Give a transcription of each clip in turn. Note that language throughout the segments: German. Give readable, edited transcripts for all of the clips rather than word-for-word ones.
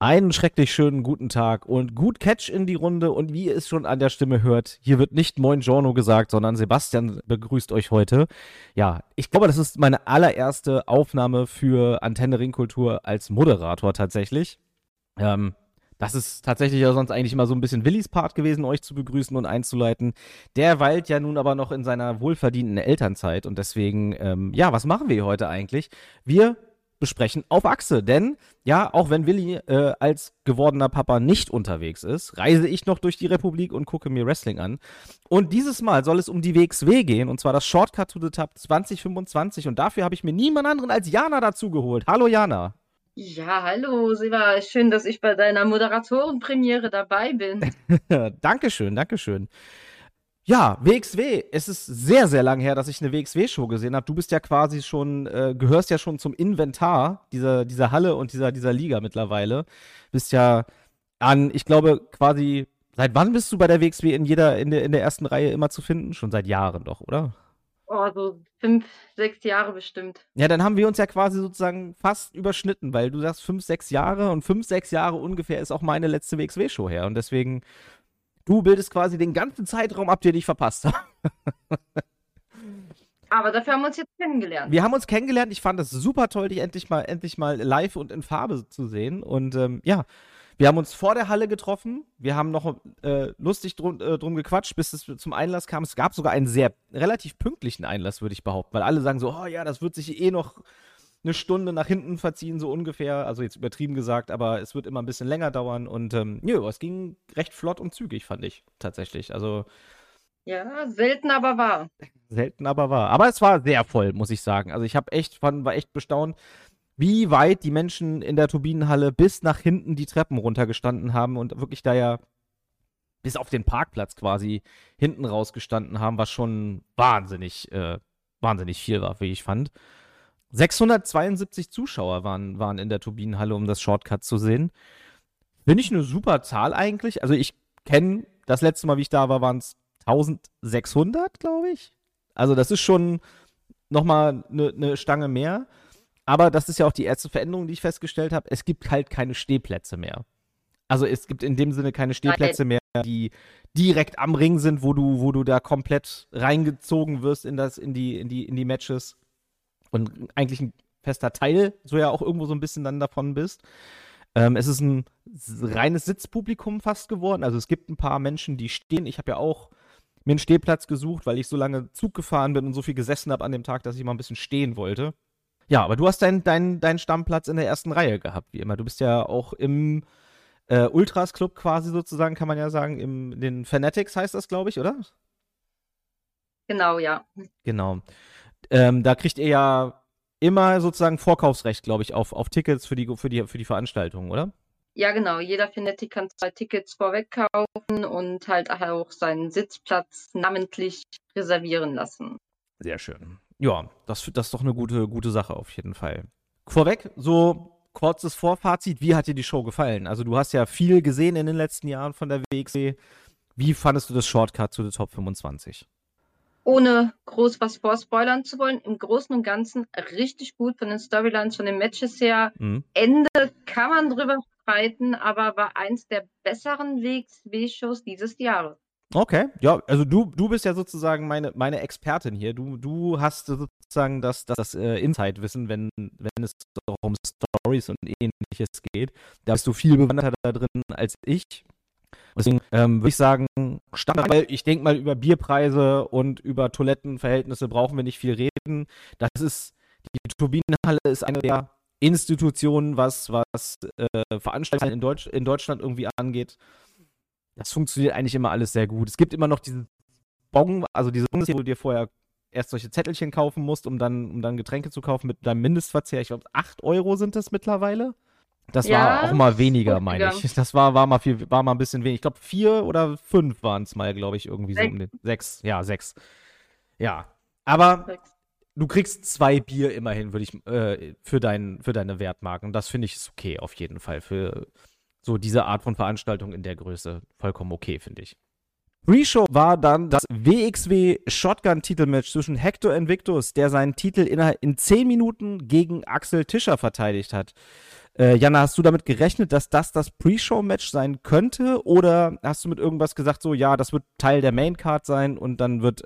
Einen schrecklich schönen guten Tag und gut Catch in die Runde. Und wie ihr es schon an der Stimme hört, hier wird nicht Moin Giorno gesagt, sondern Sebastian begrüßt euch heute. Ja, ich glaube, das ist meine allererste Aufnahme für Antenne Ringkultur als Moderator tatsächlich. Ähm, Das ist tatsächlich ja sonst eigentlich immer so ein bisschen Willis Part gewesen, euch zu begrüßen und einzuleiten. Der weilt ja nun aber noch in seiner wohlverdienten Elternzeit und deswegen, ja, was machen wir hier heute eigentlich? Wir besprechen auf Achse, denn ja, auch wenn Willi als gewordener Papa nicht unterwegs ist, reise ich noch durch die Republik und gucke mir Wrestling an. Und dieses Mal soll es um die WXW gehen, und zwar das Shortcut to the Top 2025 und dafür habe ich mir niemand anderen als Jana dazu geholt. Hallo Jana. Ja, hallo, Siva. Schön, dass ich bei deiner Moderatorenpremiere dabei bin. Dankeschön, Dankeschön. Ja, WXW. Es ist sehr, sehr lang her, dass ich eine WXW-Show gesehen habe. Du bist ja quasi schon, gehörst ja schon zum Inventar dieser Halle und dieser Liga mittlerweile. Bist ja ich glaube, quasi, seit wann bist du bei der WXW in der ersten Reihe immer zu finden? Schon seit Jahren doch, oder? Oh, so 5, 6 Jahre bestimmt. Ja, dann haben wir uns ja quasi sozusagen fast überschnitten, weil du sagst 5, 6 Jahre und 5, 6 Jahre ungefähr ist auch meine letzte WXW-Show her. Und deswegen, du bildest quasi den ganzen Zeitraum ab, den ich verpasst habe. Aber dafür haben wir uns jetzt kennengelernt. Wir haben uns kennengelernt. Ich fand es super toll, dich endlich mal live und in Farbe zu sehen. Und ja, wir haben uns vor der Halle getroffen. Wir haben noch lustig drum gequatscht, bis es zum Einlass kam. Es gab sogar einen sehr relativ pünktlichen Einlass, würde ich behaupten, weil alle sagen so, oh ja, das wird sich eh noch eine Stunde nach hinten verziehen, so ungefähr. Also jetzt übertrieben gesagt, aber es wird immer ein bisschen länger dauern. Und nö, es ging recht flott und zügig, fand ich tatsächlich. Also Ja, selten, aber wahr. selten, aber wahr. Aber es war sehr voll, muss ich sagen. Also ich war echt bestaunt, wie weit die Menschen in der Turbinenhalle bis nach hinten die Treppen runtergestanden haben und wirklich da ja bis auf den Parkplatz quasi hinten rausgestanden haben, was schon wahnsinnig viel war, wie ich fand. 672 Zuschauer waren in der Turbinenhalle, um das Shortcut zu sehen. Finde ich eine super Zahl eigentlich. Also ich kenne, das letzte Mal, wie ich da war, waren es 1600, glaube ich. Also das ist schon nochmal eine Stange mehr. Aber das ist ja auch die erste Veränderung, die ich festgestellt habe. Es gibt halt keine Stehplätze mehr. Also es gibt in dem Sinne keine Nein. Stehplätze mehr, die direkt am Ring sind, wo du da komplett reingezogen wirst in die Matches und eigentlich ein fester Teil, so ja auch irgendwo so ein bisschen dann davon bist. Es ist ein reines Sitzpublikum fast geworden. Also es gibt ein paar Menschen, die stehen. Ich habe ja auch mir einen Stehplatz gesucht, weil ich so lange Zug gefahren bin und so viel gesessen habe an dem Tag, dass ich mal ein bisschen stehen wollte. Ja, aber du hast deinen Stammplatz in der ersten Reihe gehabt, wie immer. Du bist ja auch im Ultras Club quasi sozusagen, kann man ja sagen, den Fanatics heißt das, glaube ich, oder? Genau, ja. Genau. Da kriegt ihr ja immer sozusagen Vorkaufsrecht, glaube ich, auf Tickets für die Veranstaltung, oder? Ja, genau. Jeder Fanatic kann 2 Tickets vorweg kaufen und halt auch seinen Sitzplatz namentlich reservieren lassen. Sehr schön. Ja, das ist doch eine gute Sache auf jeden Fall. Vorweg, so kurzes Vorfazit, wie hat dir die Show gefallen? Also du hast ja viel gesehen in den letzten Jahren von der WXW. Wie fandest du das Shortcut zu der Top 25? Ohne groß was vorspoilern zu wollen, im Großen und Ganzen richtig gut von den Storylines, von den Matches her. Mhm. Ende kann man drüber streiten, aber war eins der besseren WXW-Shows dieses Jahres. Okay, ja, also du bist ja sozusagen meine Expertin hier. Du hast sozusagen das Insight-Wissen, wenn es um Stories und ähnliches geht. Da bist du viel bewanderter da drin als ich. Deswegen würde ich sagen, weil ich denke mal, über Bierpreise und über Toilettenverhältnisse brauchen wir nicht viel reden. Die Turbinenhalle ist eine der Institutionen, was Veranstaltungen in Deutschland irgendwie angeht. Das funktioniert eigentlich immer alles sehr gut. Es gibt immer noch diese Bon, also diese Bons, wo du dir vorher erst solche Zettelchen kaufen musst, um dann Getränke zu kaufen mit deinem Mindestverzehr. Ich glaube, 8 Euro sind das mittlerweile. Das war auch Ja, mal weniger, meine hochgegangen. ich. Das war mal ein bisschen wenig. Ich glaube, 4 oder 5 waren es mal, glaube ich, irgendwie so um 6, den 6. Ja, 6. Ja. Aber 6. du kriegst 2 Bier immerhin, würde ich, für deine Wertmarken. Das finde ich ist okay, auf jeden Fall. Für so diese Art von Veranstaltung in der Größe vollkommen okay, finde ich. Pre-Show war dann das WXW Shotgun-Titelmatch zwischen Hector Invictus, der seinen Titel in 10 Minuten gegen Axel Tischer verteidigt hat. Jana, hast du damit gerechnet, dass das Pre-Show-Match sein könnte? Oder hast du mit irgendwas gesagt, so, ja, das wird Teil der Main-Card sein und dann wird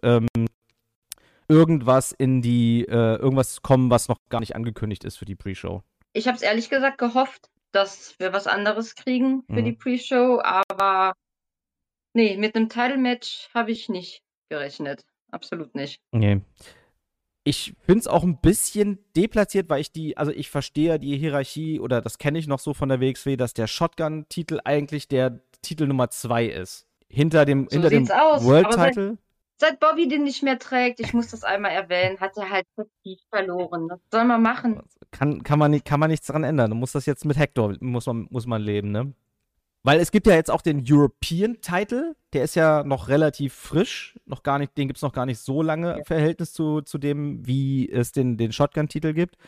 irgendwas kommen, was noch gar nicht angekündigt ist für die Pre-Show? Ich habe es ehrlich gesagt gehofft, dass wir was anderes kriegen für die Mhm. Pre-Show, aber nee, mit einem Title-Match habe ich nicht gerechnet. Absolut nicht. Nee. Ich finde es auch ein bisschen deplatziert, weil also ich verstehe die Hierarchie oder das kenne ich noch so von der WXW, dass der Shotgun-Titel eigentlich der Titel Nummer 2 ist. So Hinter dem sieht's aus. Aber World-Title. seit Bobby den nicht mehr trägt, ich muss das einmal erwähnen, hat er halt Prestige verloren. Was soll man machen? Kann man nichts dran ändern. Du musst das jetzt mit Hector, muss man leben, ne? Weil es gibt ja jetzt auch den European Title, der ist ja noch relativ frisch, noch gar nicht, den gibt es noch gar nicht so lange im Ja. Verhältnis zu dem, wie es den Shotgun-Titel gibt.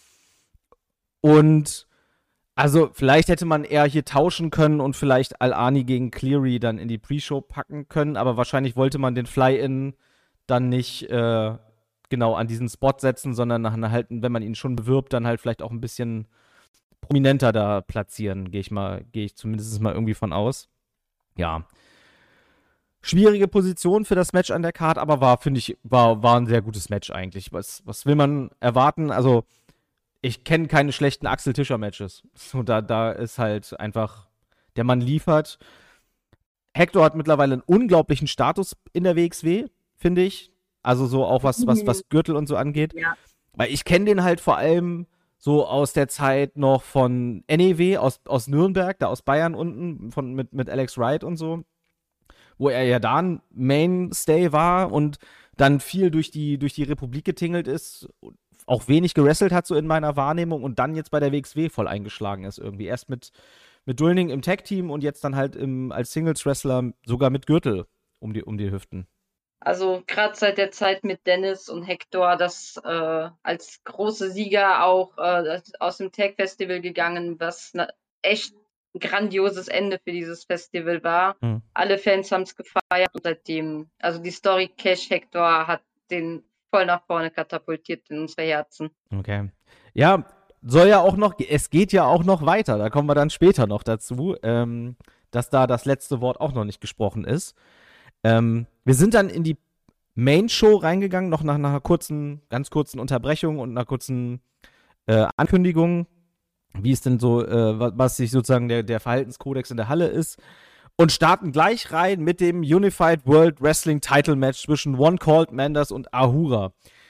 Und also vielleicht hätte man eher hier tauschen können und vielleicht Al-Ani gegen Cleary dann in die Pre-Show packen können, aber wahrscheinlich wollte man den Fly-In dann nicht genau an diesen Spot setzen, sondern dann halt, wenn man ihn schon bewirbt, dann halt vielleicht auch ein bisschen prominenter da platzieren, gehe ich zumindest mal irgendwie von aus. Ja. Schwierige Position für das Match an der Card, aber finde ich, war ein sehr gutes Match eigentlich. Was will man erwarten? Also, ich kenne keine schlechten Axel Tischer-Matches. So, da ist halt einfach, der Mann liefert. Hector hat mittlerweile einen unglaublichen Status in der WXW, finde ich. Also so auch was Gürtel und so angeht. Ja. Weil ich kenne den halt vor allem so aus der Zeit noch von NEW, aus Nürnberg, da aus Bayern unten, mit Alex Wright und so, wo er ja da ein Mainstay war und dann viel durch die Republik getingelt ist, auch wenig gewrestelt hat, so in meiner Wahrnehmung, und dann jetzt bei der WXW voll eingeschlagen ist irgendwie. Erst mit Dulning im Tag-Team und jetzt dann halt als Singles-Wrestler sogar mit Gürtel um die Hüften. Also gerade seit der Zeit mit Dennis und Hector, das als große Sieger auch aus dem Tag Festival gegangen, was echt ein grandioses Ende für dieses Festival war. Hm. Alle Fans haben es gefeiert und seitdem, also die Story Cash Hector hat den voll nach vorne katapultiert in unsere Herzen. Okay. Ja, es geht ja auch noch weiter, da kommen wir dann später noch dazu, dass da das letzte Wort auch noch nicht gesprochen ist. Wir sind dann in die Main-Show reingegangen, noch nach einer ganz kurzen Unterbrechung und einer kurzen Ankündigung, wie es denn so, was sich sozusagen der Verhaltenskodex in der Halle ist. Und starten gleich rein mit dem Unified World Wrestling Title Match zwischen One Called Manders und Ahura.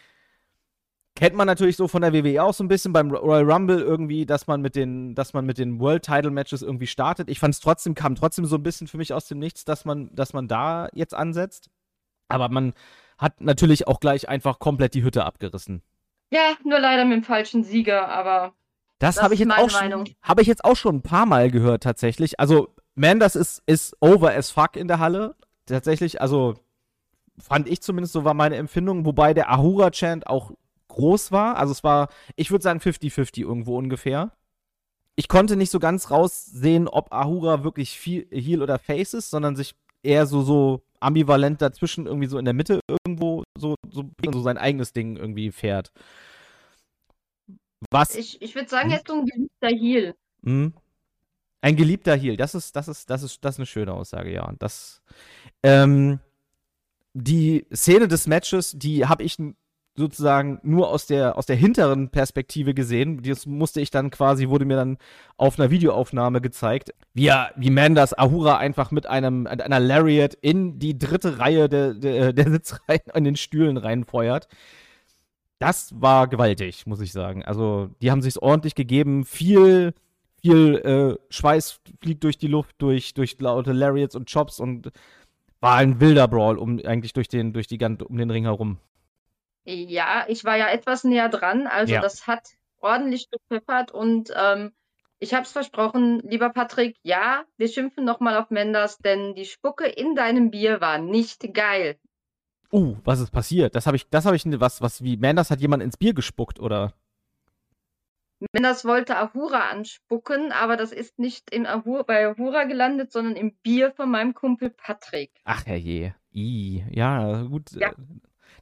Kennt man natürlich so von der WWE auch so ein bisschen beim Royal Rumble irgendwie, dass man mit den World Title Matches irgendwie startet. Ich fand es kam trotzdem so ein bisschen für mich aus dem Nichts, dass man da jetzt ansetzt. Aber man hat natürlich auch gleich einfach komplett die Hütte abgerissen. Ja, nur leider mit dem falschen Sieger, aber Das das habe ich ist jetzt meine Meinung. habe ich jetzt auch schon ein paar Mal gehört tatsächlich. Also Manders ist over as fuck in der Halle. Tatsächlich, also fand ich zumindest, so war meine Empfindung, wobei der Ahura-Chant auch groß war. Also es war, ich würde sagen 50-50 irgendwo ungefähr. Ich konnte nicht so ganz raussehen, ob Ahura wirklich viel Heel oder Face ist, sondern sich eher so ambivalent dazwischen irgendwie so in der Mitte irgendwo so sein eigenes Ding irgendwie fährt. Was? Ich würde sagen, er ist so ein geliebter Heel. Hm? Ein geliebter Heel, das ist eine schöne Aussage, ja. Und die Szene des Matches, die habe ich sozusagen nur aus der hinteren Perspektive gesehen. Das wurde mir dann auf einer Videoaufnahme gezeigt, wie Manders Ahura einfach mit einer Lariat in die dritte Reihe der Sitzreihen an den Stühlen reinfeuert. Das war gewaltig, muss ich sagen. Also, die haben sich's ordentlich gegeben. Viel Schweiß fliegt durch die Luft, durch laute Lariats und Chops, und war ein wilder Brawl um den Ring herum. Ja, ich war ja etwas näher dran, also Ja. das hat ordentlich gepfeffert und ich habe es versprochen, lieber Patrick, ja, wir schimpfen nochmal auf Menders, denn die Spucke in deinem Bier war nicht geil. Was ist passiert? Wie Manders hat jemand ins Bier gespuckt, oder? Menders wollte Ahura anspucken, aber das ist nicht bei Ahura gelandet, sondern im Bier von meinem Kumpel Patrick. Ach herrje. Ja, gut. Ja.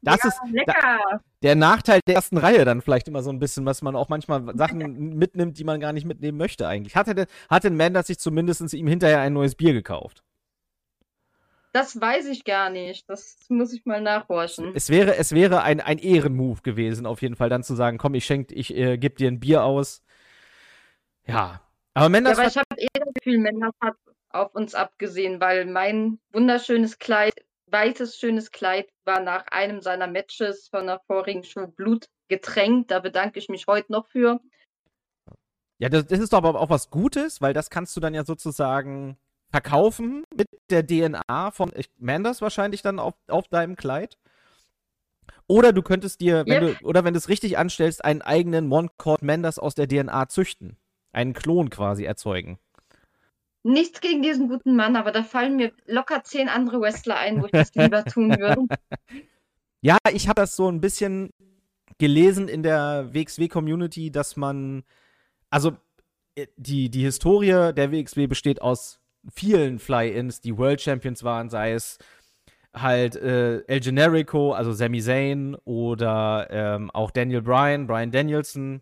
Das ist lecker. der Nachteil der ersten Reihe dann vielleicht immer so ein bisschen, was man auch manchmal Sachen mitnimmt, die man gar nicht mitnehmen möchte eigentlich. Hat denn Manders sich zumindest ihm hinterher ein neues Bier gekauft? Das weiß ich gar nicht. Das muss ich mal nachhorchen. Es wäre ein Ehrenmove gewesen, auf jeden Fall, dann zu sagen, komm, ich gebe dir ein Bier aus. Ja. Aber Manders. Ja, aber ich habe das Gefühl, Manders hat auf uns abgesehen, weil mein wunderschönes Kleid, weites, schönes Kleid, war nach einem seiner Matches von der vorigen Show blutgetränkt. Da bedanke ich mich heute noch für. Ja, das ist doch aber auch was Gutes, weil das kannst du dann ja sozusagen verkaufen mit der DNA von Manders wahrscheinlich dann auf deinem Kleid. Oder du könntest dir, wenn du es richtig anstellst, einen eigenen One-Cord Manders aus der DNA züchten. Einen Klon quasi erzeugen. Nichts gegen diesen guten Mann, aber da fallen mir locker 10 andere Wrestler ein, wo ich das lieber tun würde. Ja, ich habe das so ein bisschen gelesen in der WXW-Community, dass man, also die Historie der WXW besteht aus vielen Fly-Ins, die World Champions waren, sei es halt El Generico, also Sami Zayn oder auch Brian Danielson.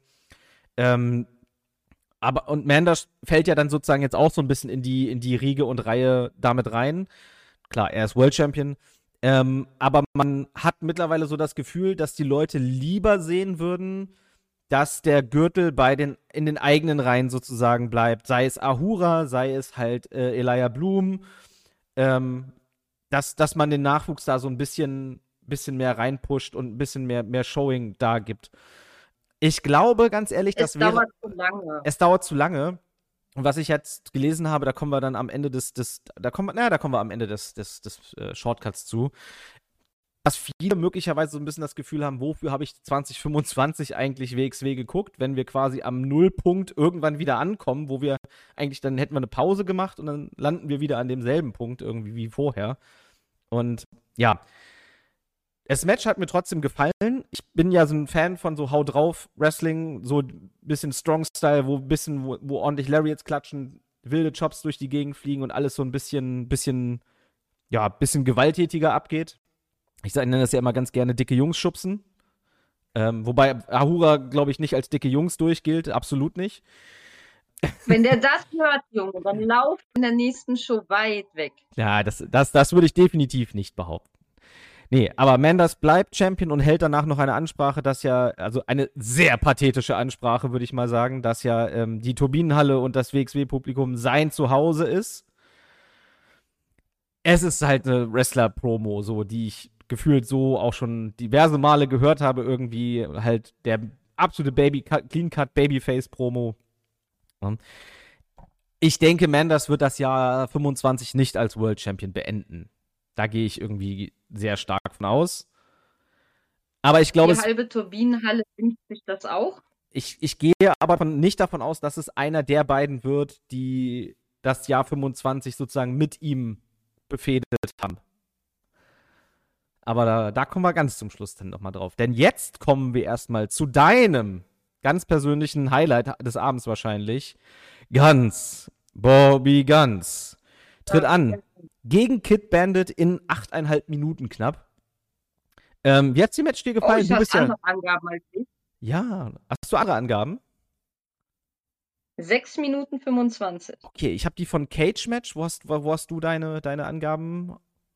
Und Manders fällt ja dann sozusagen jetzt auch so ein bisschen in die Riege und Reihe damit rein. Klar, er ist World Champion. Aber man hat mittlerweile so das Gefühl, dass die Leute lieber sehen würden, dass der Gürtel in den eigenen Reihen sozusagen bleibt. Sei es Ahura, sei es halt Elijah Bloom. Dass man den Nachwuchs da so ein bisschen mehr reinpusht und ein bisschen mehr Showing da gibt. Ich glaube, ganz ehrlich, es dauert zu lange. Es dauert zu lange. Und was ich jetzt gelesen habe, da kommen wir dann am Ende des Shortcuts zu. Dass viele möglicherweise so ein bisschen das Gefühl haben, wofür habe ich 2025 eigentlich WXW geguckt, wenn wir quasi am Nullpunkt irgendwann wieder ankommen, wo wir eigentlich, dann hätten wir eine Pause gemacht und dann landen wir wieder an demselben Punkt irgendwie wie vorher. Und ja, das Match hat mir trotzdem gefallen. Ich bin ja so ein Fan von so Hau drauf Wrestling, so ein bisschen Strong-Style, wo ordentlich Lariats klatschen, wilde Chops durch die Gegend fliegen und alles so ein bisschen gewalttätiger abgeht. Ich nenne das ja immer ganz gerne dicke Jungs schubsen. Wobei Ahura, glaube ich, nicht als dicke Jungs durchgilt, absolut nicht. Wenn der das hört, Junge, dann lauft in der nächsten Show weit weg. Ja, das würde ich definitiv nicht behaupten. Nee, aber Manders bleibt Champion und hält danach noch eine Ansprache, also eine sehr pathetische Ansprache, würde ich mal sagen, dass ja die Turbinenhalle und das WXW-Publikum sein Zuhause ist. Es ist halt eine Wrestler-Promo, so, die ich gefühlt so auch schon diverse Male gehört habe, irgendwie halt der absolute Clean-Cut-Babyface-Promo. Ich denke, Manders wird das Jahr 25 nicht als World Champion beenden. Da gehe ich irgendwie sehr stark von aus. Aber ich glaube, die halbe Turbinenhalle wünscht sich das auch. Ich gehe aber nicht davon aus, dass es einer der beiden wird, die das Jahr 25 sozusagen mit ihm befehdet haben. Aber da kommen wir ganz zum Schluss dann nochmal drauf. Denn jetzt kommen wir erstmal zu deinem ganz persönlichen Highlight des Abends wahrscheinlich. Bobby Guns tritt an gegen Kid Bandit in 8,5 Minuten knapp. Wie hat's dir Match dir gefallen? Du bist andere Angaben als ich. Ja, hast du andere Angaben? 6 Minuten 25. Okay, ich habe die von Cage Match. Wo hast du deine Angaben?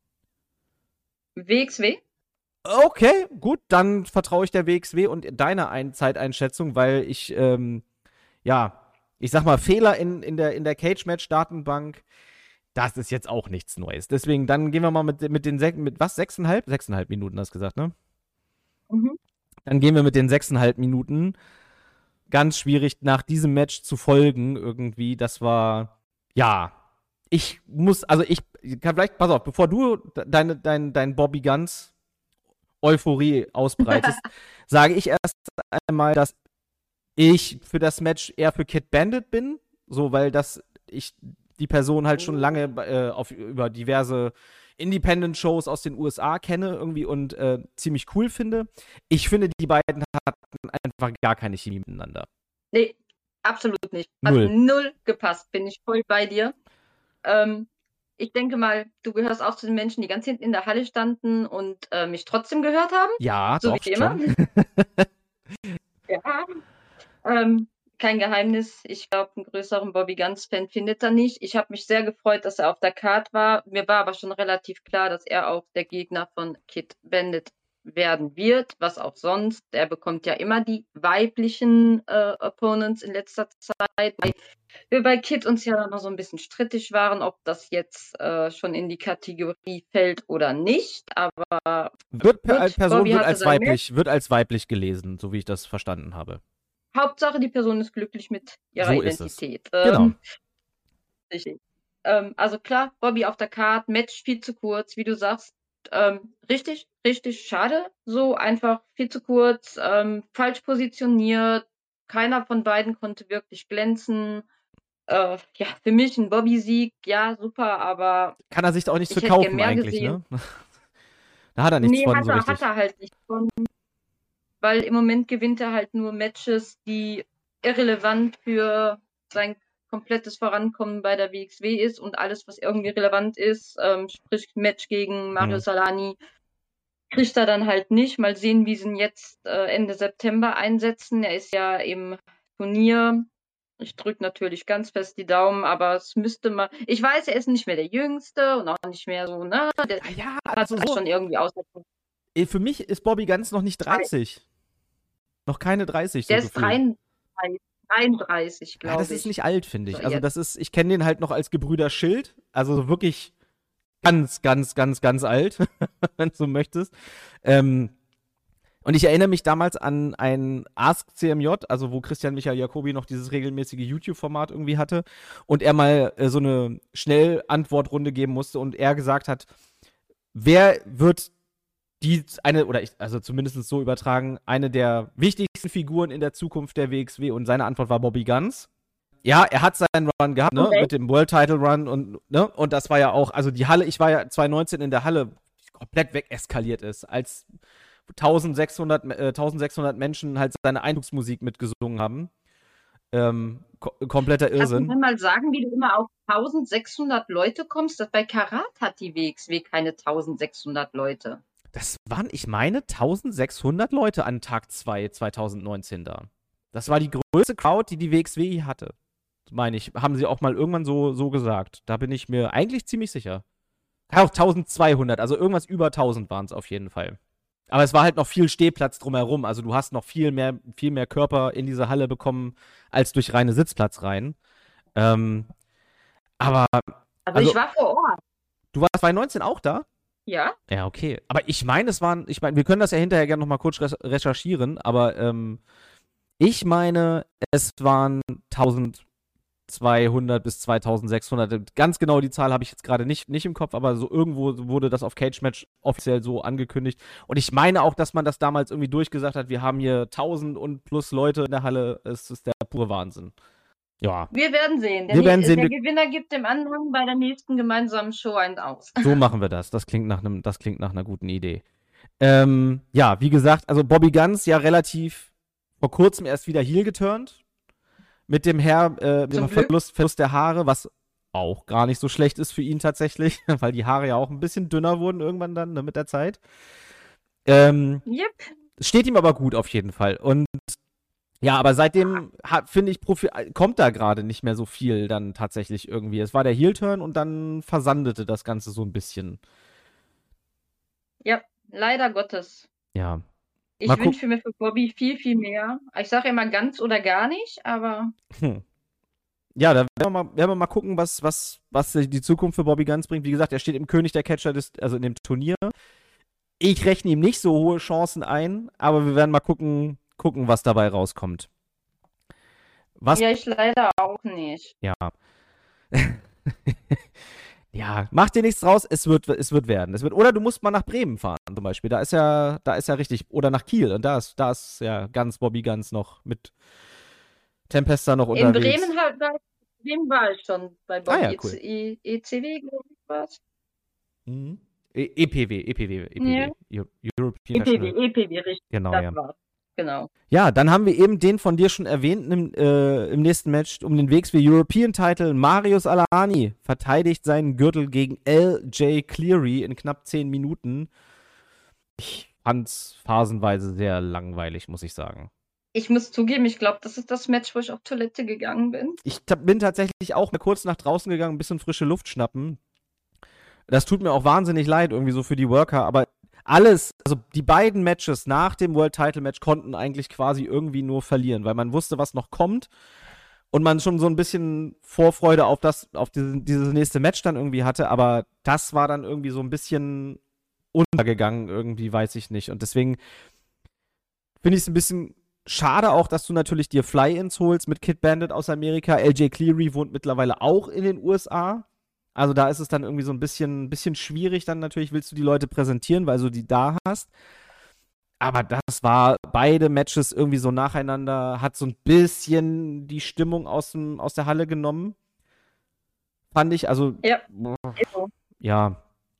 WXW. Okay, gut, dann vertraue ich der WXW und deiner Zeiteinschätzung, weil ich, ich sag mal, Fehler in der Cage-Match-Datenbank, das ist jetzt auch nichts Neues. Deswegen, dann gehen wir mal mit was? 6,5? 6,5 Minuten, hast du gesagt, ne? Mhm. Dann gehen wir mit den 6,5 Minuten. Ganz schwierig, nach diesem Match zu folgen irgendwie. Das war, ja, vielleicht, pass auf, bevor du dein Bobby Guns Euphorie ausbreitest, sage ich erst einmal, dass ich für das Match eher für Kid Bandit bin, so, weil ich die Person halt schon lange über diverse Independent-Shows aus den USA kenne irgendwie und ziemlich cool finde. Ich finde, die beiden hatten einfach gar keine Chemie miteinander. Nee, absolut nicht. Hat null gepasst, bin ich voll bei dir. ich denke mal, du gehörst auch zu den Menschen, die ganz hinten in der Halle standen und mich trotzdem gehört haben, Ja, so doch, wie immer. schon. Ja. Ähm, kein Geheimnis, ich glaube, einen größeren Bobby Guns-Fan findet er nicht. Ich habe mich sehr gefreut, dass er auf der Card war. Mir war aber schon relativ klar, dass er auch der Gegner von Kid Bandit werden wird, was auch sonst. Er bekommt ja immer die weiblichen Opponents in letzter Zeit. Wir bei Kid uns ja noch so ein bisschen strittig waren, ob das jetzt schon in die Kategorie fällt oder nicht. Aber gut, Person Bobby hatte sein Match. wird als weiblich gelesen, so wie ich das verstanden habe. Hauptsache, die Person ist glücklich mit ihrer So ist es. Identität. Genau. Richtig. Also klar, Bobby auf der Card, Match viel zu kurz, wie du sagst. Richtig, richtig schade. So einfach viel zu kurz, falsch positioniert. Keiner von beiden konnte wirklich glänzen. Ja, für mich ein Bobby-Sieg, ja, super, aber Kann er sich da auch nichts ich für hätte gern kaufen mehr eigentlich, gesehen. ne? Da hat er nichts Nee, von so hat richtig. er halt nicht von, weil im Moment gewinnt er halt nur Matches, die irrelevant für sein komplettes Vorankommen bei der WXW ist und alles, was irgendwie relevant ist, sprich Match gegen Mario Salani, kriegt er dann halt nicht. Mal sehen, wie sie ihn jetzt Ende September einsetzen. Er ist ja im Turnier. Ich drücke natürlich ganz fest die Daumen, aber es müsste mal. Ich weiß, er ist nicht mehr der Jüngste und auch nicht mehr so, ne? Der Ja, hat also so. schon irgendwie aus. Für mich ist Bobby Ganz noch nicht 30. Noch keine 30, so Der ist gefühlt. 33, Ja, das glaube ist ich. nicht alt, finde So, ich. Also, jetzt. das ist, ich kenne den halt noch als Gebrüder Schild. Also wirklich ganz, ganz, ganz, ganz alt, wenn du so möchtest. Und ich erinnere mich damals an ein Ask CMJ, also wo Christian Michael Jacobi noch dieses regelmäßige YouTube-Format irgendwie hatte und er mal so eine Schnellantwortrunde geben musste und er gesagt hat, wer wird also zumindest so übertragen, eine der wichtigsten Figuren in der Zukunft der WXW und seine Antwort war Bobby Guns. Ja, er hat seinen Run gehabt, ne, Okay. mit dem World Title Run und das war ja auch, also die Halle, ich war ja 2019 in der Halle, die komplett wegeskaliert ist, als 1600 Menschen halt seine Einzugsmusik mitgesungen haben. Kompletter Kannst du Irrsinn. mir mal sagen, wie du immer auf 1600 Leute kommst? Bei Karat hat die WXW keine 1600 Leute. Das waren, ich meine, 1600 Leute an Tag 2 2019 da. Das war die größte Crowd, die die WXW hatte. Meine ich, haben sie auch mal irgendwann so gesagt. Da bin ich mir eigentlich ziemlich sicher. Ja, auch 1200, also irgendwas über 1000 waren es auf jeden Fall. Aber es war halt noch viel Stehplatz drumherum. Also du hast noch viel mehr Körper in diese Halle bekommen, als durch reine Sitzplatzreihen. Aber, Also also, ich war vor Ort. du warst 2019 auch da? Ja. Ja, okay. Aber ich meine, wir können das ja hinterher gerne nochmal kurz recherchieren, aber ich meine, es waren 1200 bis 2600. Ganz genau die Zahl habe ich jetzt gerade nicht im Kopf, aber so irgendwo wurde das auf Cage Match offiziell so angekündigt. Und ich meine auch, dass man das damals irgendwie durchgesagt hat, wir haben hier 1000 und plus Leute in der Halle. Es ist der pure Wahnsinn. Ja. Wir werden sehen. Wir werden sehen. Der Gewinner gibt dem anderen bei der nächsten gemeinsamen Show einen aus. So machen wir das. Das klingt nach einer guten Idee. Ja, wie gesagt, also Bobby Guns ja relativ vor kurzem erst wieder heel geturnt. Mit dem Verlust der Haare, was auch gar nicht so schlecht ist für ihn tatsächlich, weil die Haare ja auch ein bisschen dünner wurden irgendwann dann, ne, mit der Zeit. Yep. Steht ihm aber gut auf jeden Fall. Und ja, aber seitdem, finde ich, kommt da gerade nicht mehr so viel dann tatsächlich irgendwie. Es war der Heel-Turn und dann versandete das Ganze so ein bisschen. Ja, leider Gottes. Ja. Ich wünsche mir für Bobby viel, viel mehr. Ich sage immer ganz oder gar nicht, aber. Ja, da werden wir mal gucken, was die Zukunft für Bobby Guns bringt. Wie gesagt, er steht im König der Catcher, also in dem Turnier. Ich rechne ihm nicht so hohe Chancen ein, aber wir werden mal gucken, was dabei rauskommt. Ja, ich leider auch nicht. Ja. Ja, mach dir nichts draus, es wird werden. Oder du musst mal nach Bremen fahren, zum Beispiel. Da ist ja richtig. Oder nach Kiel. Und da ist ja Bobby Guns noch mit Tempesta noch unterwegs. In Bremen war ich schon bei Bobby. Ja, cool. ECW, glaube ich, war es. EPW. Ja. European National. EPW, richtig. Genau, das ja. war's. genau. Ja, dann haben wir eben den von dir schon erwähnten im nächsten Match um den WXW European Title. Marius Al-Ani verteidigt seinen Gürtel gegen L.J. Cleary in knapp 10 Minuten. Ich fand's phasenweise sehr langweilig, muss ich sagen. Ich muss zugeben, ich glaube, das ist das Match, wo ich auf Toilette gegangen bin. Ich bin tatsächlich auch mal kurz nach draußen gegangen, ein bisschen frische Luft schnappen. Das tut mir auch wahnsinnig leid, irgendwie so für die Worker, aber alles, also die beiden Matches nach dem World Title Match konnten eigentlich quasi irgendwie nur verlieren, weil man wusste, was noch kommt und man schon so ein bisschen Vorfreude auf dieses nächste Match dann irgendwie hatte, aber das war dann irgendwie so ein bisschen untergegangen, irgendwie, weiß ich nicht. Und deswegen finde ich es ein bisschen schade auch, dass du natürlich dir Fly-Ins holst mit Kid Bandit aus Amerika. LJ Cleary wohnt mittlerweile auch in den USA. Also da ist es dann irgendwie so ein bisschen schwierig. Dann natürlich willst du die Leute präsentieren, weil du die da hast. Aber das war beide Matches irgendwie so nacheinander, hat so ein bisschen die Stimmung aus der Halle genommen. Fand ich, also Ja. ja,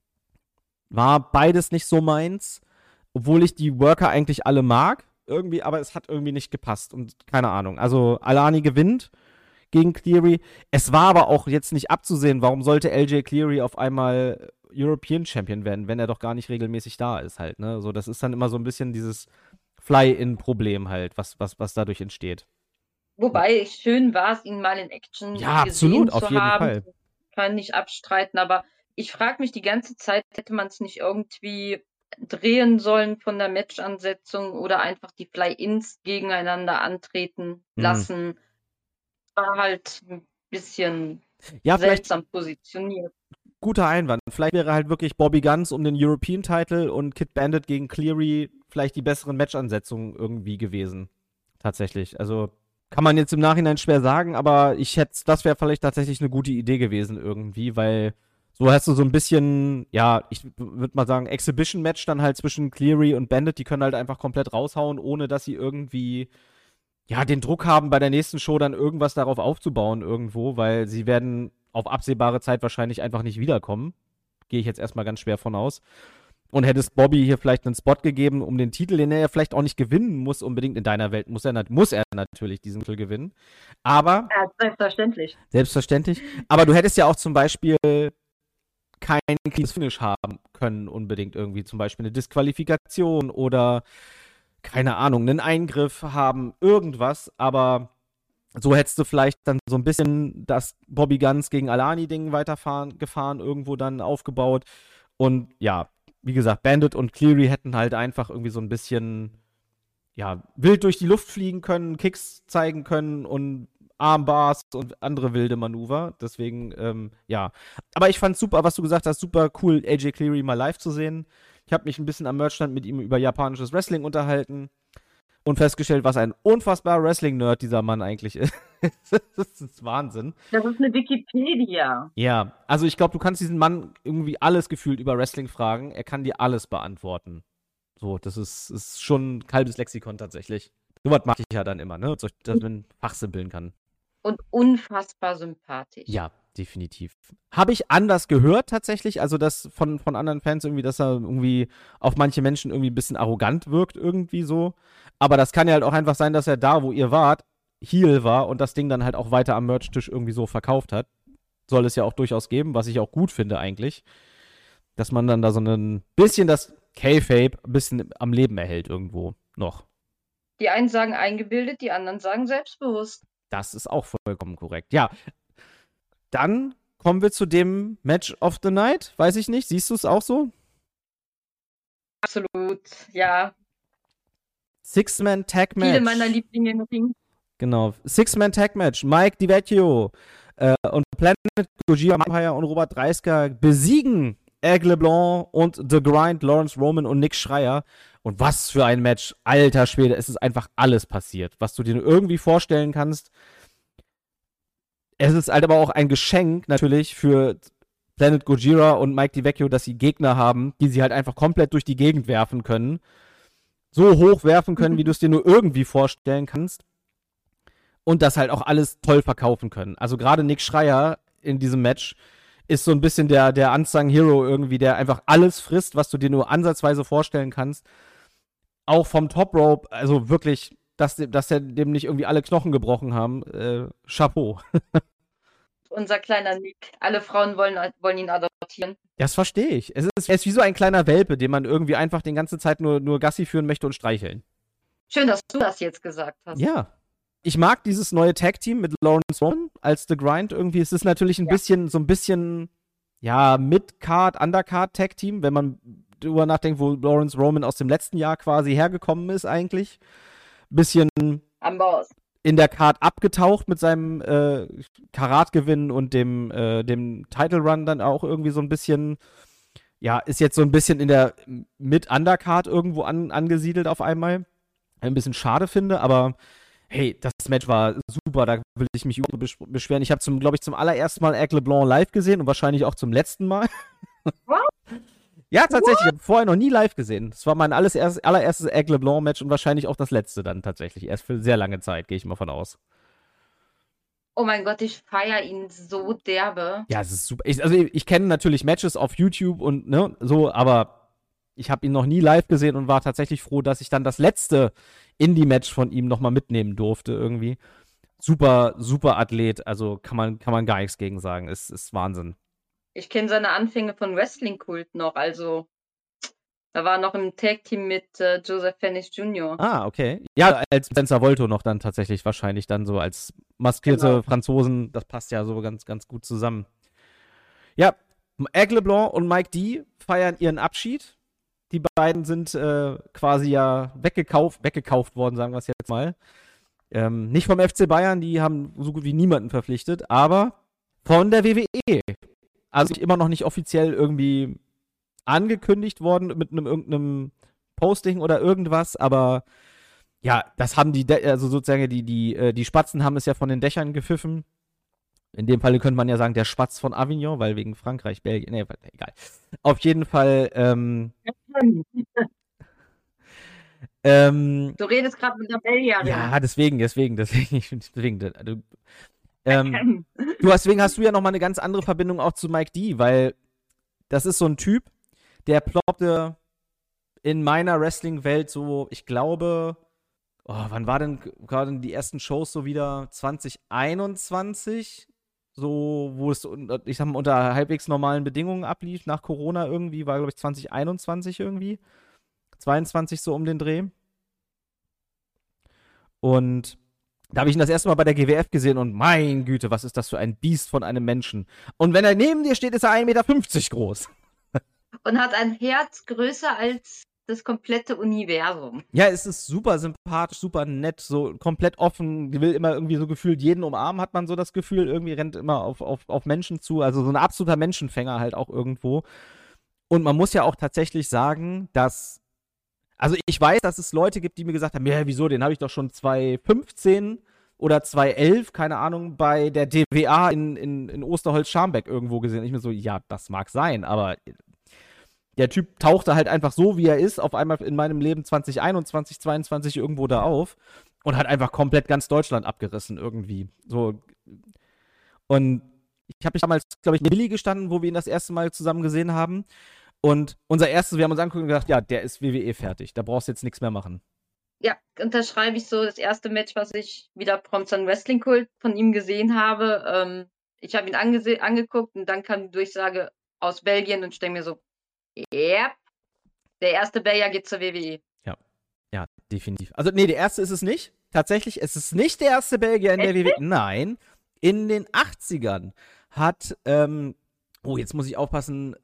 war beides nicht so meins. Obwohl ich die Worker eigentlich alle mag, irgendwie, aber es hat irgendwie nicht gepasst. Und keine Ahnung. Also Alani gewinnt gegen Cleary. Es war aber auch jetzt nicht abzusehen, warum sollte LJ Cleary auf einmal European Champion werden, wenn er doch gar nicht regelmäßig da ist halt, ne? So, das ist dann immer so ein bisschen dieses Fly-In-Problem halt, was dadurch entsteht. Wobei, schön war es, ihn mal in Action Ja, gesehen absolut, auf zu jeden haben. Fall. Kann nicht abstreiten, aber ich frage mich die ganze Zeit, hätte man es nicht irgendwie drehen sollen von der Matchansetzung oder einfach die Fly-Ins gegeneinander antreten lassen. War halt ein bisschen Ja, vielleicht seltsam positioniert. guter Einwand. Vielleicht wäre halt wirklich Bobby Guns um den European Title und Kid Bandit gegen Cleary vielleicht die besseren Matchansetzungen irgendwie gewesen. Tatsächlich. Also kann man jetzt im Nachhinein schwer sagen, aber das wäre vielleicht tatsächlich eine gute Idee gewesen irgendwie, weil so hast du so ein bisschen, ja, ich würde mal sagen, Exhibition-Match dann halt zwischen Cleary und Bandit, die können halt einfach komplett raushauen, ohne dass sie irgendwie, ja, den Druck haben, bei der nächsten Show dann irgendwas darauf aufzubauen irgendwo, weil sie werden auf absehbare Zeit wahrscheinlich einfach nicht wiederkommen. Gehe ich jetzt erstmal ganz schwer von aus. Und hättest Bobby hier vielleicht einen Spot gegeben um den Titel, den er ja vielleicht auch nicht gewinnen muss, unbedingt in deiner Welt, muss er natürlich diesen Titel gewinnen. Aber. Ja, selbstverständlich. Selbstverständlich. Aber du hättest ja auch zum Beispiel kein cleanes Finish haben können, unbedingt irgendwie. Zum Beispiel eine Disqualifikation oder, keine Ahnung, einen Eingriff haben, irgendwas. Aber so hättest du vielleicht dann so ein bisschen das Bobby Guns gegen Alani-Ding gefahren, irgendwo dann aufgebaut. Und ja, wie gesagt, Bandit und Cleary hätten halt einfach irgendwie so ein bisschen, ja, wild durch die Luft fliegen können, Kicks zeigen können und Armbars und andere wilde Manöver. Deswegen, ja. Aber ich fand's super, was du gesagt hast, super cool, AJ Cleary mal live zu sehen. Ich habe mich ein bisschen am Merchstand mit ihm über japanisches Wrestling unterhalten und festgestellt, was ein unfassbarer Wrestling-Nerd dieser Mann eigentlich ist. Das ist Wahnsinn. Das ist eine Wikipedia. Ja, also ich glaube, du kannst diesen Mann irgendwie alles gefühlt über Wrestling fragen. Er kann dir alles beantworten. So, das ist schon ein kalbes Lexikon tatsächlich. Sowas mag ich ja dann immer, ne? Dass man fachsimpeln kann. Und unfassbar sympathisch. Ja, definitiv. Habe ich anders gehört tatsächlich, also das von anderen Fans irgendwie, dass er irgendwie auf manche Menschen irgendwie ein bisschen arrogant wirkt, irgendwie so. Aber das kann ja halt auch einfach sein, dass er da, wo ihr wart, Heel war und das Ding dann halt auch weiter am Merch-Tisch irgendwie so verkauft hat. Soll es ja auch durchaus geben, was ich auch gut finde eigentlich. Dass man dann da so ein bisschen das K-Fape ein bisschen am Leben erhält irgendwo noch. Die einen sagen eingebildet, die anderen sagen selbstbewusst. Das ist auch vollkommen korrekt. Ja, dann kommen wir zu dem Match of the Night. Weiß ich nicht, siehst du es auch so? Absolut, ja. Six-Man-Tag-Match. Viele meiner Lieblinge im Ring. Genau, Six-Man-Tag-Match. Mike DiVecchio und Planet Gojira Empire und Robert Dreisker besiegen Egg LeBlanc und The Grind, Lawrence Roman und Nick Schreier. Und was für ein Match. Alter Schwede, es ist einfach alles passiert, was du dir nur irgendwie vorstellen kannst. Es ist halt aber auch ein Geschenk natürlich für Planet Gojira und Mike DiVecchio, dass sie Gegner haben, die sie halt einfach komplett durch die Gegend werfen können. So hoch werfen können, wie du es dir nur irgendwie vorstellen kannst. Und das halt auch alles toll verkaufen können. Also gerade Nick Schreier in diesem Match ist so ein bisschen der Unsung Hero irgendwie, der einfach alles frisst, was du dir nur ansatzweise vorstellen kannst. auch vom Top Rope, also wirklich, dass der dem nicht irgendwie alle Knochen gebrochen haben, Chapeau. Unser kleiner Nick. Alle Frauen wollen ihn adoptieren. Das verstehe ich. Er ist wie so ein kleiner Welpe, den man irgendwie einfach die ganze Zeit nur Gassi führen möchte und streicheln. Schön, dass du das jetzt gesagt hast. Ja. Ich mag dieses neue Tag-Team mit Lawrence Roman als The Grind irgendwie. Es ist natürlich ein bisschen, ja, Mid-Card, Undercard-Tag-Team, wenn man drüber nachdenkt, wo Lawrence Roman aus dem letzten Jahr quasi hergekommen ist eigentlich. Bisschen Am Boss. in der Card abgetaucht mit seinem Karatgewinn und dem Title Run dann auch irgendwie so ein bisschen, ja, ist jetzt so ein bisschen in der Mid-Undercard irgendwo angesiedelt auf einmal. Ein bisschen schade finde, aber hey, das Match war super, da will ich mich beschweren. Ich habe, glaube ich, zum allerersten Mal Aigle Blanc live gesehen und wahrscheinlich auch zum letzten Mal. What? Ja, tatsächlich, ich habe vorher noch nie live gesehen. Das war mein allererstes Aigle Blanc Match und wahrscheinlich auch das letzte dann tatsächlich. Erst für sehr lange Zeit, gehe ich mal von aus. Oh mein Gott, ich feiere ihn so derbe. Ja, es ist super. Ich kenne natürlich Matches auf YouTube und ne, so, aber ich habe ihn noch nie live gesehen und war tatsächlich froh, dass ich dann das letzte Indie-Match von ihm nochmal mitnehmen durfte irgendwie. Super, super Athlet, also kann man gar nichts gegen sagen. Ist Wahnsinn. Ich kenne seine Anfänge von Wrestling Kult noch, also da war noch im Tag-Team mit Joseph Fennis Jr. Ah, okay. Ja, als Spencer Volto noch dann tatsächlich wahrscheinlich dann so als maskierte Franzosen. Das passt ja so ganz, ganz gut zusammen. Ja, Aigle Blanc und Mike D feiern ihren Abschied. Die beiden sind quasi ja weggekauft worden, sagen wir es jetzt mal. Nicht vom FC Bayern, die haben so gut wie niemanden verpflichtet, aber von der WWE. Also immer noch nicht offiziell irgendwie angekündigt worden mit irgendeinem Posting oder irgendwas, aber ja, das haben also sozusagen die Spatzen haben es ja von den Dächern gepfiffen. In dem Fall könnte man ja sagen, der Spatz von Avignon, weil wegen Frankreich, Belgien, nee, egal. Auf jeden Fall, Du redest gerade mit der Belgierin. ja, deswegen. Deswegen hast du ja nochmal eine ganz andere Verbindung auch zu Mike D, weil das ist so ein Typ, der ploppte in meiner Wrestling-Welt so, ich glaube, wann war denn gerade die ersten Shows so wieder? 2021? So, wo es, ich sag mal, unter halbwegs normalen Bedingungen ablief, nach Corona irgendwie, war, glaube ich, 2021 irgendwie. 22 so um den Dreh. Und da habe ich ihn das erste Mal bei der GWF gesehen und mein Güte, was ist das für ein Biest von einem Menschen. Und wenn er neben dir steht, ist er 1,50 Meter groß. Und hat ein Herz größer als das komplette Universum. Ja, es ist super sympathisch, super nett, so komplett offen, will immer irgendwie so gefühlt jeden umarmen, hat man so das Gefühl, irgendwie rennt immer auf Menschen zu, also so ein absoluter Menschenfänger halt auch irgendwo. Und man muss ja auch tatsächlich sagen, dass, also ich weiß, dass es Leute gibt, die mir gesagt haben, ja, wieso, den habe ich doch schon 2015 oder 2011, keine Ahnung, bei der DWA in Osterholz-Scharmbeck irgendwo gesehen. Ich mir so, ja, das mag sein, aber der Typ tauchte halt einfach so, wie er ist, auf einmal in meinem Leben 2021, 2022 irgendwo da auf und hat einfach komplett ganz Deutschland abgerissen irgendwie. So. Und ich habe mich damals, glaube ich, in Billy gestanden, wo wir ihn das erste Mal zusammen gesehen haben. Und wir haben uns angeguckt und gesagt, ja, der ist WWE fertig. Da brauchst du jetzt nichts mehr machen. Ja, unterschreibe ich so. Das erste Match, was ich wieder prompt an Wrestling Kult von ihm gesehen habe. Ich habe ihn angeguckt und dann kam die Durchsage aus Belgien und ich denke mir so, yep, der erste Belgier geht zur WWE. Ja, definitiv. Also, nee, der erste ist es nicht. Tatsächlich, es ist nicht der erste Belgier in der WWE. Nein, in den 80ern hat, jetzt muss ich aufpassen,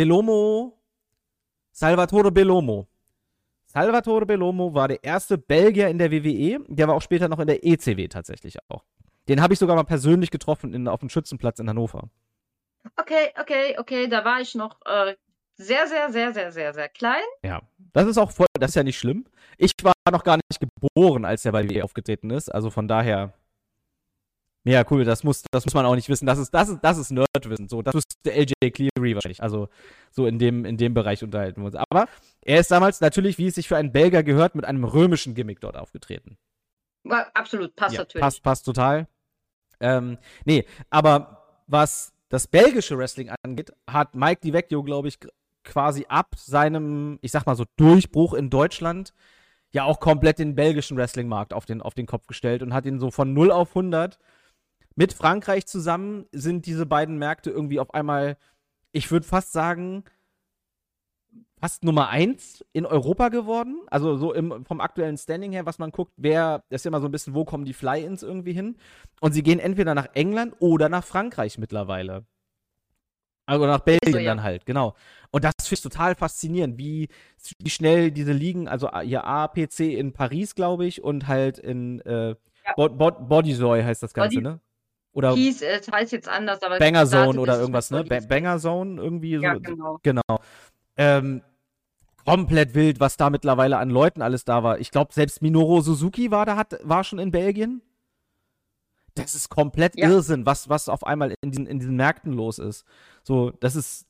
Salvatore Bellomo. Salvatore Bellomo war der erste Belgier in der WWE. Der war auch später noch in der ECW tatsächlich auch. Den habe ich sogar mal persönlich getroffen auf dem Schützenplatz in Hannover. Okay. Da war ich noch sehr, sehr, sehr, sehr, sehr, sehr klein. Ja, das ist ja nicht schlimm. Ich war noch gar nicht geboren, als der bei WWE aufgetreten ist. Also von daher, ja, cool, das muss man auch nicht wissen. Das ist Nerdwissen. So, das wusste LJ Cleary wahrscheinlich. Also so in dem Bereich unterhalten wir uns. Aber er ist damals natürlich, wie es sich für einen Belgier gehört, mit einem römischen Gimmick dort aufgetreten. Ja, absolut, passt natürlich. Passt total. Nee, aber was das belgische Wrestling angeht, hat Mike DiVecchio, glaube ich, quasi ab seinem, ich sag mal so, Durchbruch in Deutschland ja auch komplett den belgischen Wrestling-Markt auf den Kopf gestellt und hat ihn so von 0 auf 100. Mit Frankreich zusammen sind diese beiden Märkte irgendwie auf einmal, ich würde fast sagen, fast Nummer 1 in Europa geworden. Also so vom aktuellen Standing her, was man guckt, das ist ja immer so ein bisschen, wo kommen die Fly-Ins irgendwie hin? Und sie gehen entweder nach England oder nach Frankreich mittlerweile. Also nach Belgien so, ja. dann halt, genau. Und das finde ich total faszinierend, wie schnell diese Ligen, also hier APC in Paris, glaube ich, und halt in Bodyzoy heißt das Ganze, ne? Oder Es heißt jetzt anders, aber Banger Zone gestartet oder ist es irgendwas, ne? mit Bodyzoy. Banger Zone irgendwie so. Ja, genau. Genau. Komplett wild, was da mittlerweile an Leuten alles da war. Ich glaube, selbst Minoru Suzuki war schon in Belgien. Das ist komplett Irrsinn, was auf einmal in diesen Märkten los ist. So, das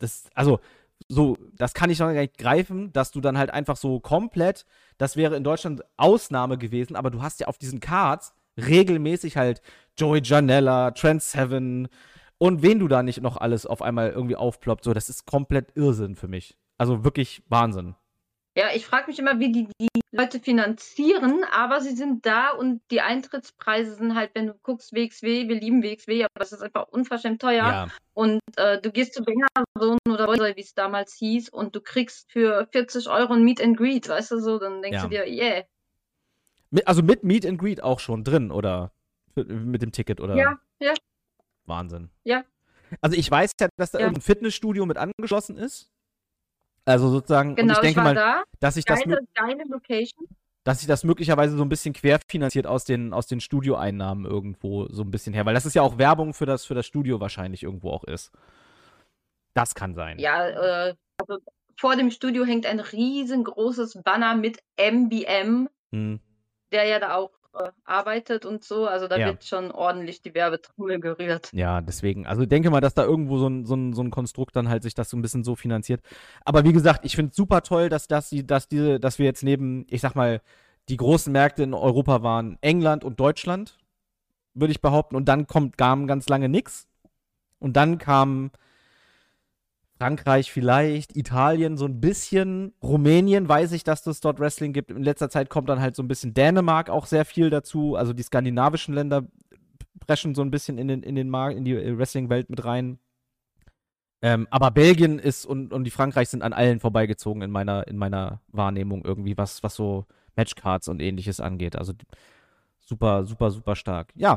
kann ich noch gar nicht greifen, dass du dann halt einfach so komplett, das wäre in Deutschland Ausnahme gewesen, aber du hast ja auf diesen Cards regelmäßig halt Joey Janela, Trent Seven und wen du da nicht noch alles auf einmal irgendwie aufploppt. So, das ist komplett Irrsinn für mich. Also wirklich Wahnsinn. Ja, ich frage mich immer, wie die Leute finanzieren, aber sie sind da und die Eintrittspreise sind halt, wenn du guckst, WXW, wir lieben WXW, aber es ist einfach unverschämt teuer. Ja. Und du gehst zu Bengerson oder wie es damals hieß und du kriegst für 40 Euro ein Meet and Greet, weißt du so, dann denkst du dir, yeah. Also mit Meet and Greet auch schon drin, oder? Mit dem Ticket, oder? Ja. Wahnsinn. Ja. Also ich weiß ja, dass da irgendein Fitnessstudio mit angeschlossen ist. Also sozusagen, genau, und ich denke mal, da. dass sich geile Location. Dass sich das möglicherweise so ein bisschen querfinanziert aus den Studioeinnahmen irgendwo so ein bisschen her, weil das ist ja auch Werbung für das Studio wahrscheinlich irgendwo auch ist. Das kann sein. Ja, also vor dem Studio hängt ein riesengroßes Banner mit MBM, der ja da auch arbeitet und so. Also da wird schon ordentlich die Werbetrommel gerührt. Ja, deswegen. Also ich denke mal, dass da irgendwo so ein Konstrukt dann halt sich das so ein bisschen so finanziert. Aber wie gesagt, ich finde es super toll, dass wir jetzt neben, ich sag mal, die großen Märkte in Europa waren England und Deutschland, würde ich behaupten. Und dann kam ganz lange nichts. Und dann kam Frankreich vielleicht, Italien so ein bisschen, Rumänien weiß ich, dass es dort Wrestling gibt. In letzter Zeit kommt dann halt so ein bisschen Dänemark auch sehr viel dazu. Also die skandinavischen Länder preschen so ein bisschen in den Markt, in die Wrestling-Welt mit rein. Aber Belgien und die Frankreich sind an allen vorbeigezogen in meiner Wahrnehmung irgendwie, was so Matchcards und ähnliches angeht. Also super, super, super stark. Ja.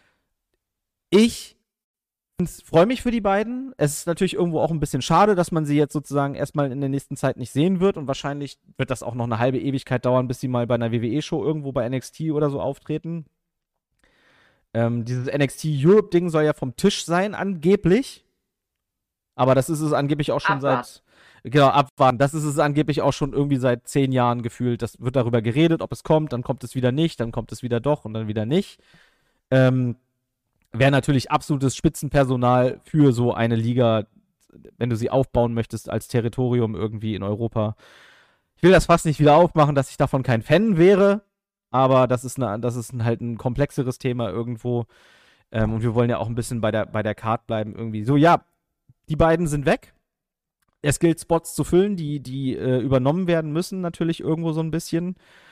Ich freue mich für die beiden. Es ist natürlich irgendwo auch ein bisschen schade, dass man sie jetzt sozusagen erstmal in der nächsten Zeit nicht sehen wird und wahrscheinlich wird das auch noch eine halbe Ewigkeit dauern, bis sie mal bei einer WWE-Show irgendwo bei NXT oder so auftreten. Dieses NXT Europe-Ding soll ja vom Tisch sein, angeblich. Aber das ist es angeblich auch schon abwarten. Das ist es angeblich auch schon irgendwie seit 10 Jahren gefühlt. Das wird darüber geredet, ob es kommt, dann kommt es wieder nicht, dann kommt es wieder doch und dann wieder nicht. Wäre natürlich absolutes Spitzenpersonal für so eine Liga, wenn du sie aufbauen möchtest als Territorium irgendwie in Europa. Ich will das fast nicht wieder aufmachen, dass ich davon kein Fan wäre, aber das ist halt ein komplexeres Thema irgendwo. Und wir wollen ja auch ein bisschen bei der Card bleiben irgendwie. So, ja, die beiden sind weg. Es gilt, Spots zu füllen, die übernommen werden müssen, natürlich irgendwo so ein bisschen.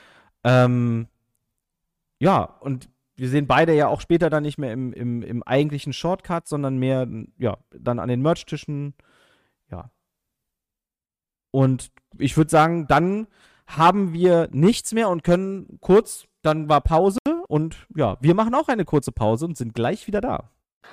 Ja, und wir sehen beide ja auch später dann nicht mehr im eigentlichen Shortcut, sondern mehr, ja, dann an den Merch-Tischen. Ja. Und ich würde sagen, dann haben wir nichts mehr und können kurz, dann war Pause und ja, wir machen auch eine kurze Pause und sind gleich wieder da.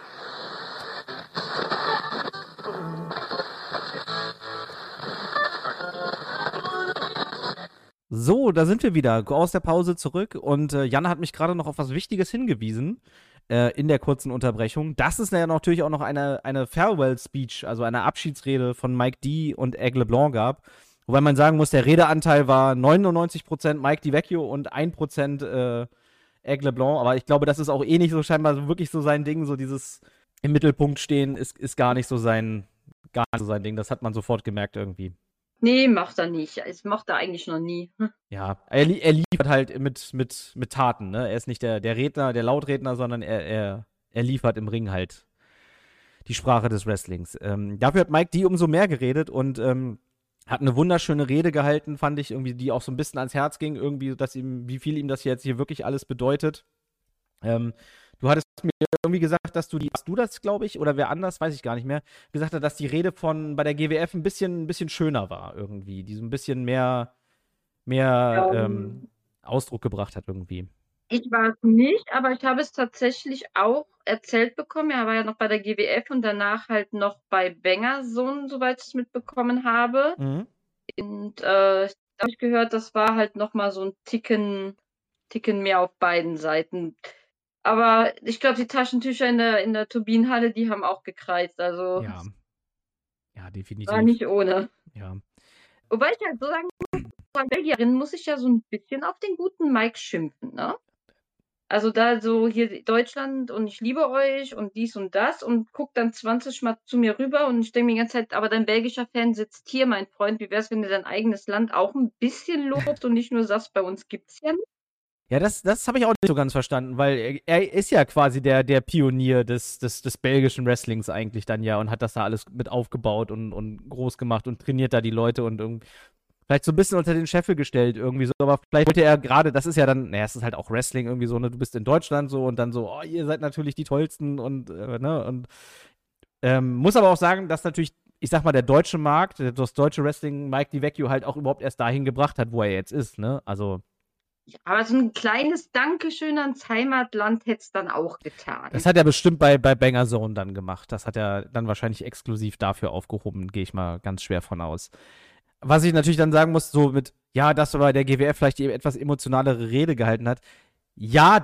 So, da sind wir wieder aus der Pause zurück und Janne hat mich gerade noch auf was Wichtiges hingewiesen in der kurzen Unterbrechung. Das ist ja natürlich auch noch eine Farewell-Speech, also eine Abschiedsrede von Mike D. und Aigle LeBlanc gab. Wobei man sagen muss, der Redeanteil war 99% Mike DiVecchio und 1% Aigle LeBlanc. Aber ich glaube, das ist auch nicht so scheinbar so wirklich so sein Ding. So dieses im Mittelpunkt stehen ist gar nicht so sein Ding. Das hat man sofort gemerkt irgendwie. Nee, macht er nicht. Das macht er eigentlich noch nie. Ja, er liefert halt mit Taten, ne? Er ist nicht der Redner, der Lautredner, sondern er liefert im Ring halt die Sprache des Wrestlings. Dafür hat Mike D umso mehr geredet und Hat eine wunderschöne Rede gehalten, fand ich irgendwie, die auch so ein bisschen ans Herz ging, irgendwie, dass ihm, wie viel ihm das jetzt hier wirklich alles bedeutet. Ähm, Du hattest mir irgendwie gesagt, dass warst du das, glaube ich, oder wer anders, weiß ich gar nicht mehr, gesagt hat, dass die Rede von bei der GWF ein bisschen schöner war irgendwie, die so ein bisschen mehr Ähm, Ausdruck gebracht hat irgendwie. Ich war es nicht, aber ich habe es tatsächlich auch erzählt bekommen. Er war ja noch bei der GWF und danach halt noch bei Bengerson, soweit ich es mitbekommen habe. Mhm. Und ich habe gehört, das war halt noch mal so ein Ticken mehr auf beiden Seiten. Aber ich glaube, die Taschentücher in der Turbinenhalle, die haben auch gekreist. Also Ja, ja, war definitiv. nicht ohne. Ja. Wobei ich halt so sagen muss, als Belgierin muss ich ja so ein bisschen auf den guten Mike schimpfen, ne? Also da so hier Deutschland und ich liebe euch und dies und das und guckt dann 20 Mal zu mir rüber und ich denke mir die ganze Zeit, aber dein belgischer Fan sitzt hier, mein Freund. Wie wär's, wenn du dein eigenes Land auch ein bisschen lobst und nicht nur sagst, bei uns gibt's ja nicht? Ja, das habe ich auch nicht so ganz verstanden, weil er ist ja quasi der Pionier des belgischen Wrestlings eigentlich dann ja und hat das da alles mit aufgebaut und groß gemacht und trainiert da die Leute und irgendwie vielleicht so ein bisschen unter den Scheffel gestellt irgendwie so, aber vielleicht wollte er gerade, das ist ja dann, naja, es ist halt auch Wrestling irgendwie so, ne, du bist in Deutschland so und dann so, oh, ihr seid natürlich die Tollsten und, ne, und muss aber auch sagen, dass natürlich, ich sag mal, der deutsche Markt, das deutsche Wrestling Mike DiVecchio halt auch überhaupt erst dahin gebracht hat, wo er jetzt ist, ne, also Ja, aber so ein kleines Dankeschön ans Heimatland hätte es dann auch das getan. hat er bestimmt bei Banger Zone dann gemacht. Das hat er dann wahrscheinlich exklusiv dafür aufgehoben, gehe ich mal ganz schwer von aus. Was ich natürlich dann sagen muss, so mit, ja, dass er bei der GWF vielleicht die etwas emotionalere Rede gehalten hat. Ja,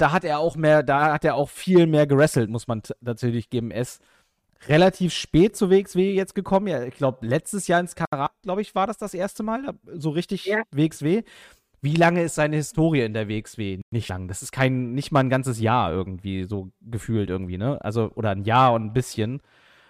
da hat er auch viel mehr gewrestelt, muss man natürlich geben. Er ist relativ spät zu WXW jetzt gekommen. Ja, ich glaube, letztes Jahr ins Karat, glaube ich, war das erste Mal, so richtig Ja, WXW. Wie lange ist seine Historie in der WXW? Nicht lang. Das ist nicht mal ein ganzes Jahr irgendwie, so gefühlt irgendwie, ne? Also, oder ein Jahr und ein bisschen.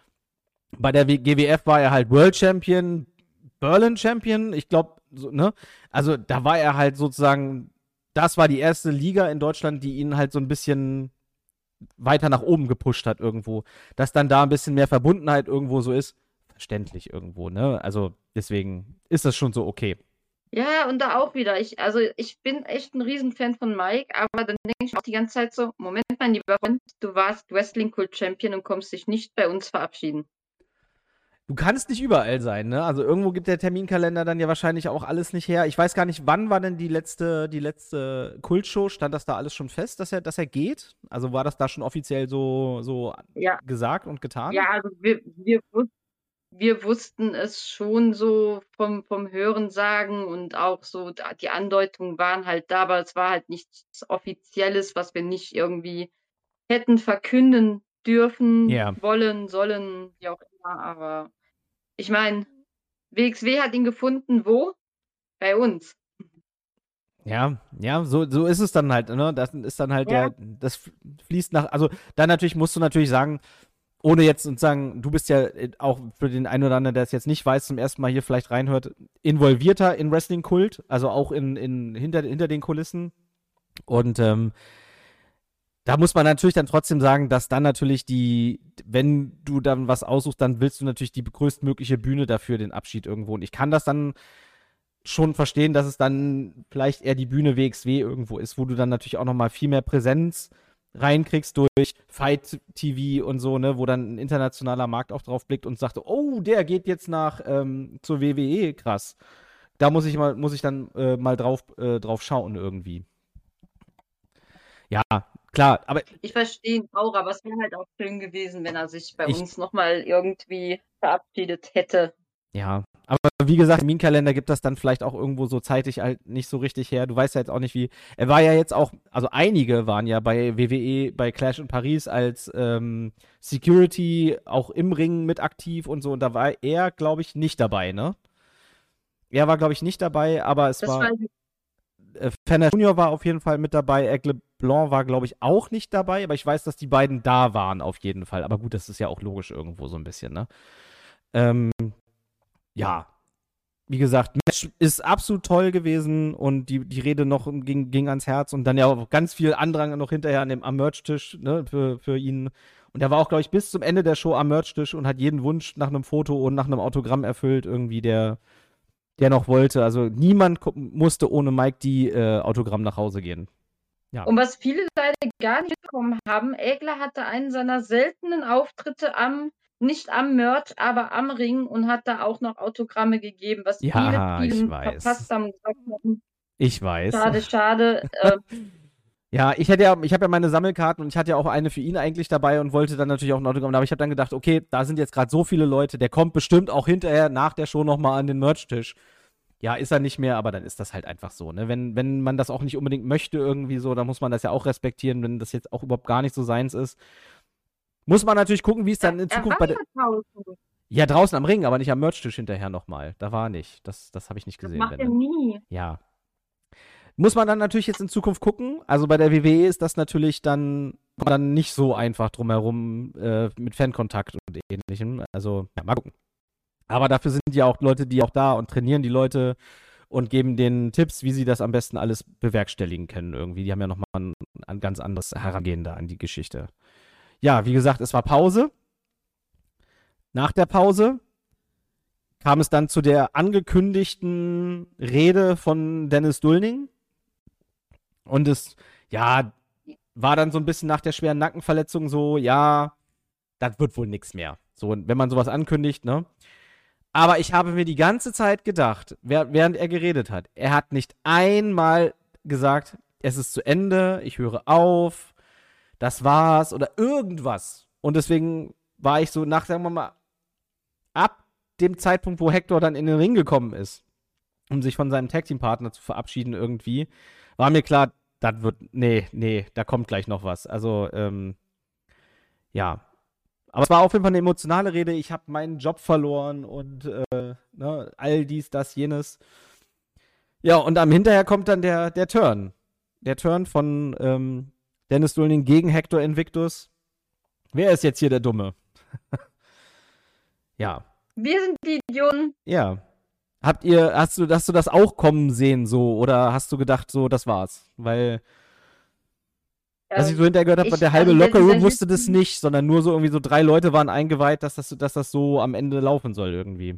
Bei der GWF war er halt World Champion, Berlin Champion, ich glaube, so, ne? Also, da war er halt sozusagen, das war die erste Liga in Deutschland, die ihn halt so ein bisschen weiter nach oben gepusht hat irgendwo. Dass dann da ein bisschen mehr Verbundenheit irgendwo so ist, verständlich irgendwo, ne? Also, deswegen ist das schon so okay. ja, und da auch wieder. Also ich bin echt ein Riesenfan von Mike, aber dann denke ich auch die ganze Zeit so, Moment, mein lieber Freund, du warst Wrestling Kult Champion und kommst dich nicht bei uns verabschieden. Du kannst nicht überall sein, ne? Also irgendwo gibt der Terminkalender dann ja wahrscheinlich auch alles nicht her. Ich weiß gar nicht, wann war denn die letzte Kultshow? Stand das da alles schon fest, dass er geht? Also war das da schon offiziell so Ja, gesagt und getan? ja, also wir wussten es schon so vom Hörensagen und auch so, die Andeutungen waren halt da, aber es war halt nichts Offizielles, was wir nicht irgendwie hätten verkünden dürfen, Ja. wollen, sollen, wie auch immer. Aber ich meine, WXW hat ihn gefunden, wo? Bei uns. Ja, so ist es dann halt, ne? Das ist dann halt Ja, das fließt nach, also dann natürlich musst du natürlich sagen, ohne jetzt und sagen, du bist ja auch für den einen oder anderen, der es jetzt nicht weiß, zum ersten Mal hier vielleicht reinhört, involvierter in Wrestling-Kult, also auch hinter den Kulissen. Und da muss man natürlich dann trotzdem sagen, dass dann natürlich wenn du dann was aussuchst, dann willst du natürlich die größtmögliche Bühne dafür, den Abschied irgendwo. Und ich kann das dann schon verstehen, dass es dann vielleicht eher die Bühne WXW irgendwo ist, wo du dann natürlich auch nochmal viel mehr Präsenz reinkriegst durch Fight TV und so, ne, wo dann ein internationaler Markt auch drauf blickt und sagt, oh, der geht jetzt zur WWE, krass. Da muss ich dann mal drauf schauen irgendwie. Ja, klar, aber ich verstehe ihn auch, aber es wäre halt auch schön gewesen, wenn er sich bei ich, uns nochmal irgendwie verabschiedet hätte. ja, aber wie gesagt, Terminkalender gibt das dann vielleicht auch irgendwo so zeitig halt nicht so richtig her. Du weißt ja jetzt auch nicht, wie. Er war ja jetzt auch, also einige waren ja bei WWE, bei Clash in Paris als Security auch im Ring mit aktiv und so. Und da war er, glaube ich, nicht dabei, ne? Er war, glaube ich, nicht dabei, aber es Das war. weiß ich. Fenner Junior war auf jeden Fall mit dabei. Aigle Blanc war, glaube ich, auch nicht dabei, aber ich weiß, dass die beiden da waren auf jeden Fall. Aber gut, das ist ja auch logisch irgendwo so ein bisschen, ne? Ähm, ja, wie gesagt, Match ist absolut toll gewesen und die Rede noch ging ans Herz und dann ja auch ganz viel Andrang noch hinterher am Merch-Tisch, ne, für ihn. Und er war auch, glaube ich, bis zum Ende der Show am Merch-Tisch und hat jeden Wunsch nach einem Foto und nach einem Autogramm erfüllt, irgendwie, der noch wollte. Also niemand musste ohne Mike die Autogramm nach Hause gehen. Ja. Und was viele leider gar nicht bekommen haben, Ägler hatte einen seiner seltenen Auftritte nicht am Merch, aber am Ring und hat da auch noch Autogramme gegeben, was Ja, ich vielen weiß. verpasst haben und gesagt haben, Ich weiß. schade, schade. Ja, ich habe ja meine Sammelkarten und ich hatte ja auch eine für ihn eigentlich dabei und wollte dann natürlich auch ein Autogramm. Aber ich habe dann gedacht, okay, da sind jetzt gerade so viele Leute, der kommt bestimmt auch hinterher nach der Show nochmal an den Merch-Tisch. Ja, ist er nicht mehr, aber dann ist das halt einfach so, ne? Wenn man das auch nicht unbedingt möchte irgendwie so, dann muss man das ja auch respektieren, wenn das jetzt auch überhaupt gar nicht so seins ist. Muss man natürlich gucken, wie es dann in Zukunft bei der. Ja, draußen am Ring, aber nicht am Merch-Tisch hinterher nochmal. Da war nicht. Das habe ich nicht gesehen. Das macht er nie. Ja. Muss man dann natürlich jetzt in Zukunft gucken. Also bei der WWE ist das natürlich dann nicht so einfach drumherum mit Fankontakt und Ähnlichem. Also, ja, mal gucken. Aber dafür sind ja auch Leute, die auch da und trainieren die Leute und geben denen Tipps, wie sie das am besten alles bewerkstelligen können irgendwie. Die haben ja nochmal ein ganz anderes Herangehen da an die Geschichte. Ja, wie gesagt, es war Pause. Nach der Pause kam es dann zu der angekündigten Rede von Dennis Dulning. Und es, ja, war dann so ein bisschen nach der schweren Nackenverletzung so, ja, das wird wohl nichts mehr. So, wenn man sowas ankündigt, ne? Aber ich habe mir die ganze Zeit gedacht, während er geredet hat, er hat nicht einmal gesagt, es ist zu Ende, ich höre auf, das war's oder irgendwas. Und deswegen war ich so nach, sagen wir mal, ab dem Zeitpunkt, wo Hector dann in den Ring gekommen ist, um sich von seinem Tag-Team-Partner zu verabschieden irgendwie, war mir klar, das wird, nee, da kommt gleich noch was. Also, ja. Aber es war auf jeden Fall eine emotionale Rede. Ich habe meinen Job verloren und ne, all dies, das, jenes. Ja, und am Hinterher kommt dann der Turn. Der Turn von Dennis Dulning gegen Hector Invictus. Wer ist jetzt hier der Dumme? Ja. Wir sind die Idioten. Ja. Hast du das auch kommen sehen so oder hast du gedacht so, das war's? Weil was ich so hinterher gehört habe, der halbe Lockerroom wusste das nicht, sondern nur so irgendwie so 3 Leute waren eingeweiht, dass das so am Ende laufen soll irgendwie.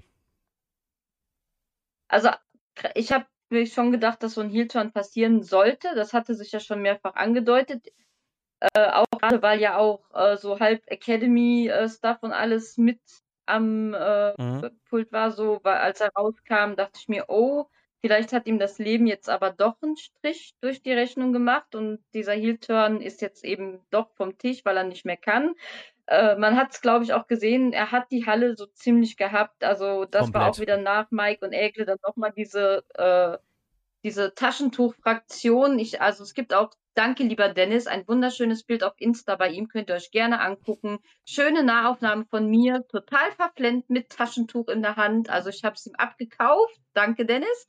Also ich habe mir schon gedacht, dass so ein Heel-Turn passieren sollte. Das hatte sich ja schon mehrfach angedeutet. Auch gerade, weil ja auch so halb Academy-Stuff und alles mit am Pult war, so, weil als er rauskam, dachte ich mir, oh, vielleicht hat ihm das Leben jetzt aber doch einen Strich durch die Rechnung gemacht und dieser Heel-Turn ist jetzt eben doch vom Tisch, weil er nicht mehr kann. Man hat es, glaube ich, auch gesehen, er hat die Halle so ziemlich gehabt, also das Komplett. war auch wieder nach Mike und Ägle dann nochmal diese Taschentuch-Fraktion. Also es gibt auch, danke lieber Dennis, ein wunderschönes Bild auf Insta bei ihm, könnt ihr euch gerne angucken. Schöne Nahaufnahme von mir, total verflennt mit Taschentuch in der Hand. Also ich habe es ihm abgekauft. Danke Dennis.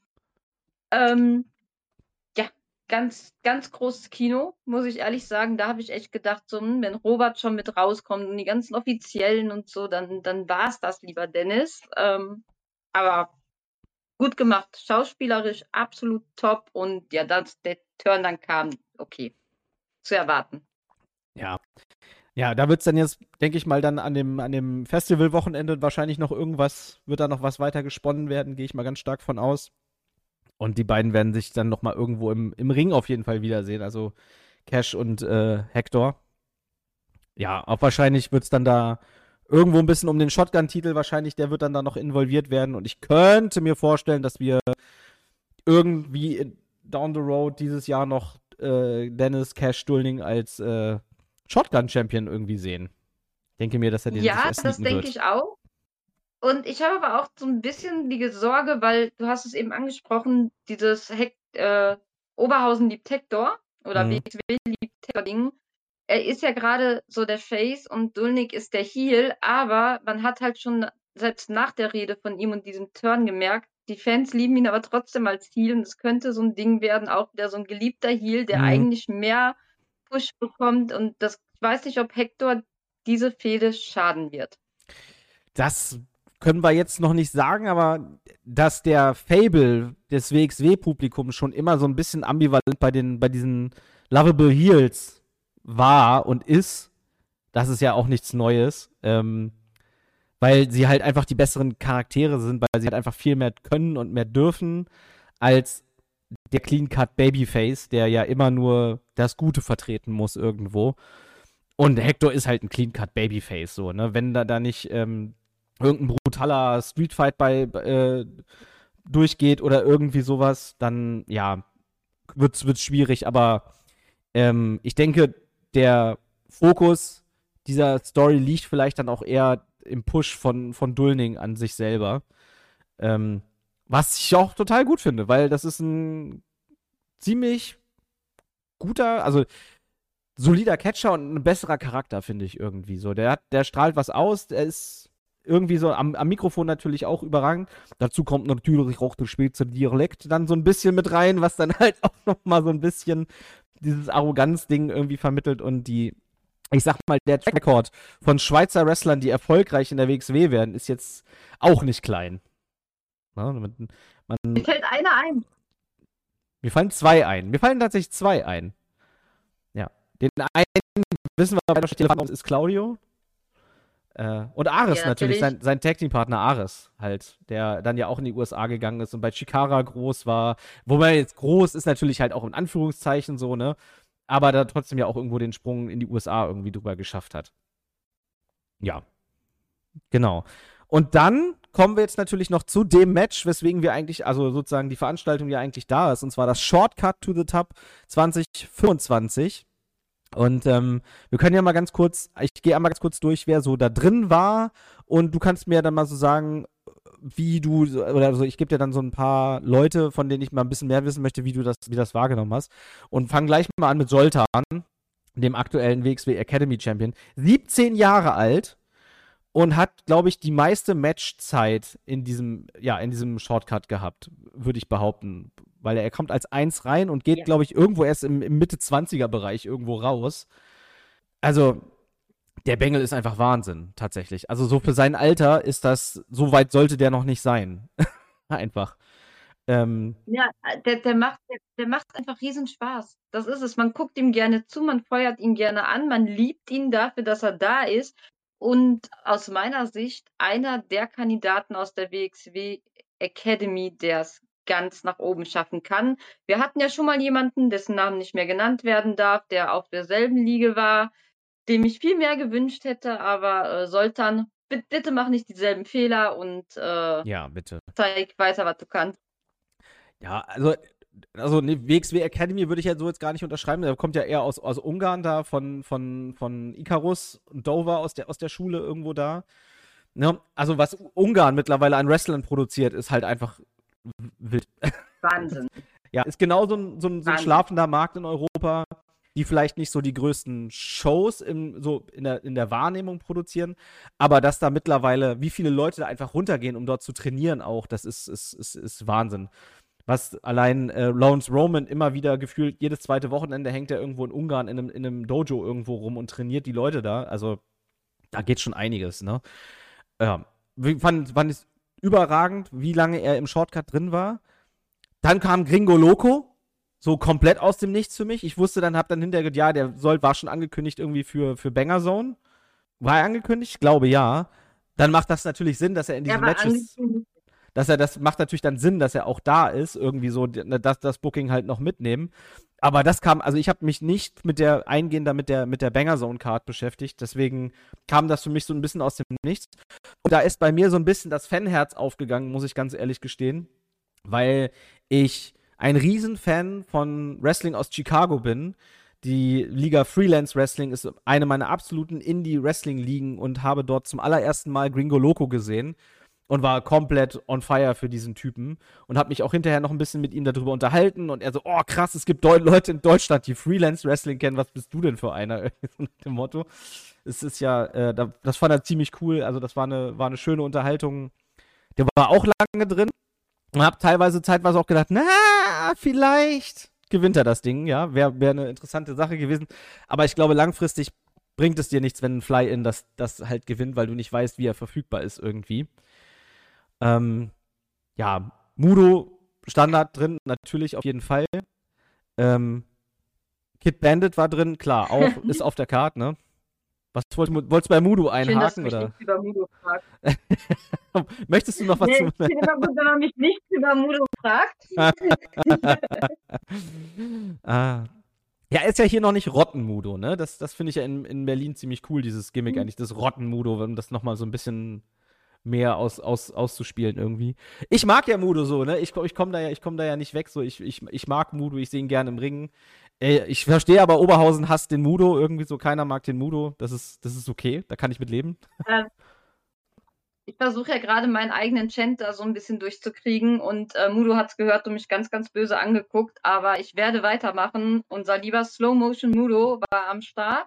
Ja, ganz, ganz großes Kino, muss ich ehrlich sagen. Da habe ich echt gedacht, so, wenn Robert schon mit rauskommt und die ganzen Offiziellen und so, dann war es das, lieber Dennis. Aber gut gemacht, schauspielerisch absolut top und ja, dass der Turn dann kam, okay, zu erwarten. Ja. Ja, da wird es dann jetzt, denke ich mal, dann an dem Festivalwochenende wahrscheinlich wird da noch was weiter gesponnen werden, gehe ich mal ganz stark von aus. Und die beiden werden sich dann noch mal irgendwo im Ring auf jeden Fall wiedersehen, also Cash und Hector. Ja, auch wahrscheinlich wird es dann da irgendwo ein bisschen um den Shotgun-Titel wahrscheinlich, der wird dann da noch involviert werden. Und ich könnte mir vorstellen, dass wir irgendwie down the road dieses Jahr noch Dennis Cash Dulning als Shotgun-Champion irgendwie sehen. Ich denke mir, dass er den sich Ja, das denke ich auch. Und ich habe aber auch so ein bisschen die Sorge, weil du hast es eben angesprochen, dieses Oberhausen liebt Hector oder WXW liebt Hector-Ding. Er ist ja gerade so der Face und Dulnik ist der Heel, aber man hat halt schon selbst nach der Rede von ihm und diesem Turn gemerkt, die Fans lieben ihn aber trotzdem als Heel und es könnte so ein Ding werden, auch wieder so ein geliebter Heel, der eigentlich mehr Push bekommt und ich weiß nicht, ob Hector diese Fehde schaden wird. Das können wir jetzt noch nicht sagen, aber dass der Fable des WXW-Publikums schon immer so ein bisschen ambivalent bei diesen Lovable Heels war und ist, das ist ja auch nichts Neues. weil sie halt einfach die besseren Charaktere sind, weil sie halt einfach viel mehr können und mehr dürfen als der Clean-Cut Babyface, der ja immer nur das Gute vertreten muss irgendwo. Und Hector ist halt ein Clean-Cut Babyface, so, ne? Wenn da nicht irgendein brutaler Streetfight durchgeht oder irgendwie sowas, dann, ja, wird's schwierig. Aber ich denke, der Fokus dieser Story liegt vielleicht dann auch eher im Push von Dulning an sich selber. Was ich auch total gut finde, weil das ist ein ziemlich guter, also solider Catcher und ein besserer Charakter, finde ich irgendwie so. Der strahlt was aus, der ist irgendwie so am Mikrofon natürlich auch überragend. Dazu kommt natürlich auch der Schweizer Dialekt dann so ein bisschen mit rein, was dann halt auch nochmal so ein bisschen dieses Arroganz-Ding irgendwie vermittelt und ich sag mal, der Track Record von Schweizer Wrestlern, die erfolgreich in der WXW werden, ist jetzt auch nicht klein. Na, Mir fällt einer ein. mir fallen zwei ein. Mir fallen tatsächlich zwei ein. Ja. Den einen wissen wir, wer Telefon ist Claudio. Und Ares Ja, natürlich, natürlich. sein Tag-Team-Partner Ares halt, der dann ja auch in die USA gegangen ist und bei Chikara groß war. Wobei jetzt groß ist natürlich halt auch in Anführungszeichen so, ne? Aber da trotzdem ja auch irgendwo den Sprung in die USA irgendwie drüber geschafft hat. Ja, genau. Und dann kommen wir jetzt natürlich noch zu dem Match, weswegen wir eigentlich, also sozusagen die Veranstaltung ja eigentlich da ist, und zwar das Shortcut to the Top 2025. Und wir können ja mal ganz kurz, ich gehe einmal ganz kurz durch, wer so da drin war und du kannst mir dann mal so sagen, wie du, oder so, ich gebe dir dann so ein paar Leute, von denen ich mal ein bisschen mehr wissen möchte, wie das wahrgenommen hast. Und fang gleich mal an mit Soltan, dem aktuellen WXW Academy Champion. 17 Jahre alt und hat, glaube ich, die meiste Matchzeit in diesem Shortcut gehabt, würde ich behaupten. Weil er kommt als Eins rein und geht, Ja. glaube ich, irgendwo erst im Mitte-20er-Bereich irgendwo raus. Also, der Bengel ist einfach Wahnsinn, tatsächlich. Also, so für sein Alter ist das, so weit sollte der noch nicht sein. Einfach. Ja, der macht einfach riesen Spaß. Das ist es. Man guckt ihm gerne zu, man feuert ihn gerne an, man liebt ihn dafür, dass er da ist. Und aus meiner Sicht einer der Kandidaten aus der WXW Academy, der es ganz nach oben schaffen kann. Wir hatten ja schon mal jemanden, dessen Namen nicht mehr genannt werden darf, der auf derselben Liga war, dem ich viel mehr gewünscht hätte, aber Soltan, bitte mach nicht dieselben Fehler und ja, bitte. zeig weiter, was du kannst. Ja, also ne, WXW Academy würde ich ja so jetzt gar nicht unterschreiben. Der kommt ja eher aus Ungarn da, von Icarus und Dover aus der Schule irgendwo da. Ne? Also, was Ungarn mittlerweile an Wrestlern produziert, ist halt einfach wild. Wahnsinn. Ja, ist genau so ein schlafender Markt in Europa, die vielleicht nicht so die größten Shows in der Wahrnehmung produzieren, aber dass da mittlerweile, wie viele Leute da einfach runtergehen, um dort zu trainieren auch, das ist Wahnsinn. Was allein Lawrence Roman immer wieder gefühlt, jedes zweite Wochenende hängt er irgendwo in Ungarn in einem Dojo irgendwo rum und trainiert die Leute da. Also da geht schon einiges, ne? Ja. Fand ich überragend, wie lange er im Shortcut drin war. Dann kam Gringo Loco, so komplett aus dem Nichts für mich. Ich wusste dann, hab dann hinterher gedacht, ja, war schon angekündigt irgendwie für Banger Zone. War er angekündigt? Ich glaube ja. Dann macht das natürlich Sinn, dass er in diesen Matches, das macht natürlich dann Sinn, dass er auch da ist, irgendwie so, dass das Booking halt noch mitnehmen. Aber das kam, also ich habe mich nicht eingehender mit der Banger Zone Card beschäftigt, deswegen kam das für mich so ein bisschen aus dem Nichts. Und da ist bei mir so ein bisschen das Fanherz aufgegangen, muss ich ganz ehrlich gestehen, weil ich ein Riesenfan von Wrestling aus Chicago bin. Die Liga Freelance Wrestling ist eine meiner absoluten Indie-Wrestling-Ligen und habe dort zum allerersten Mal Gringo Loco gesehen und war komplett on fire für diesen Typen und habe mich auch hinterher noch ein bisschen mit ihm darüber unterhalten und er so, oh krass, es gibt Leute in Deutschland, die Freelance Wrestling kennen, was bist du denn für einer? So nach dem Motto. Es ist ja, das fand er ziemlich cool, also das war eine schöne Unterhaltung. Der war auch lange drin und habe zeitweise auch gedacht, na, vielleicht gewinnt er das Ding, ja, wäre eine interessante Sache gewesen, aber ich glaube, langfristig bringt es dir nichts, wenn ein Fly-In das halt gewinnt, weil du nicht weißt, wie er verfügbar ist irgendwie. Ja, Mudo Standard drin, natürlich auf jeden Fall. Kid Bandit war drin, klar, auch, ist auf der Karte, ne? Was wolltest du bei Mudo Schön, dass du einhaken, mich oder? nichts über Mudo fragst. Möchtest du noch was Nee, zu. ich finde immer gut, wenn man mich nichts über Mudo fragt. Ah. Ja, ist ja hier noch nicht Rottenmudo, ne? Das finde ich ja in Berlin ziemlich cool, dieses Gimmick eigentlich, das Rottenmudo, um das nochmal so ein bisschen mehr auszuspielen irgendwie. Ich mag ja Mudo so, ne? Ich komm da ja nicht weg. So. Ich mag Mudo, ich sehe ihn gerne im Ring. Ich verstehe aber, Oberhausen hasst den Mudo irgendwie so. Keiner mag den Mudo. Das ist okay, da kann ich mit leben. Ich versuche ja gerade meinen eigenen Chant da so ein bisschen durchzukriegen und Mudo hat es gehört und mich ganz, ganz böse angeguckt, aber ich werde weitermachen. Unser lieber Slow Motion Mudo war am Start.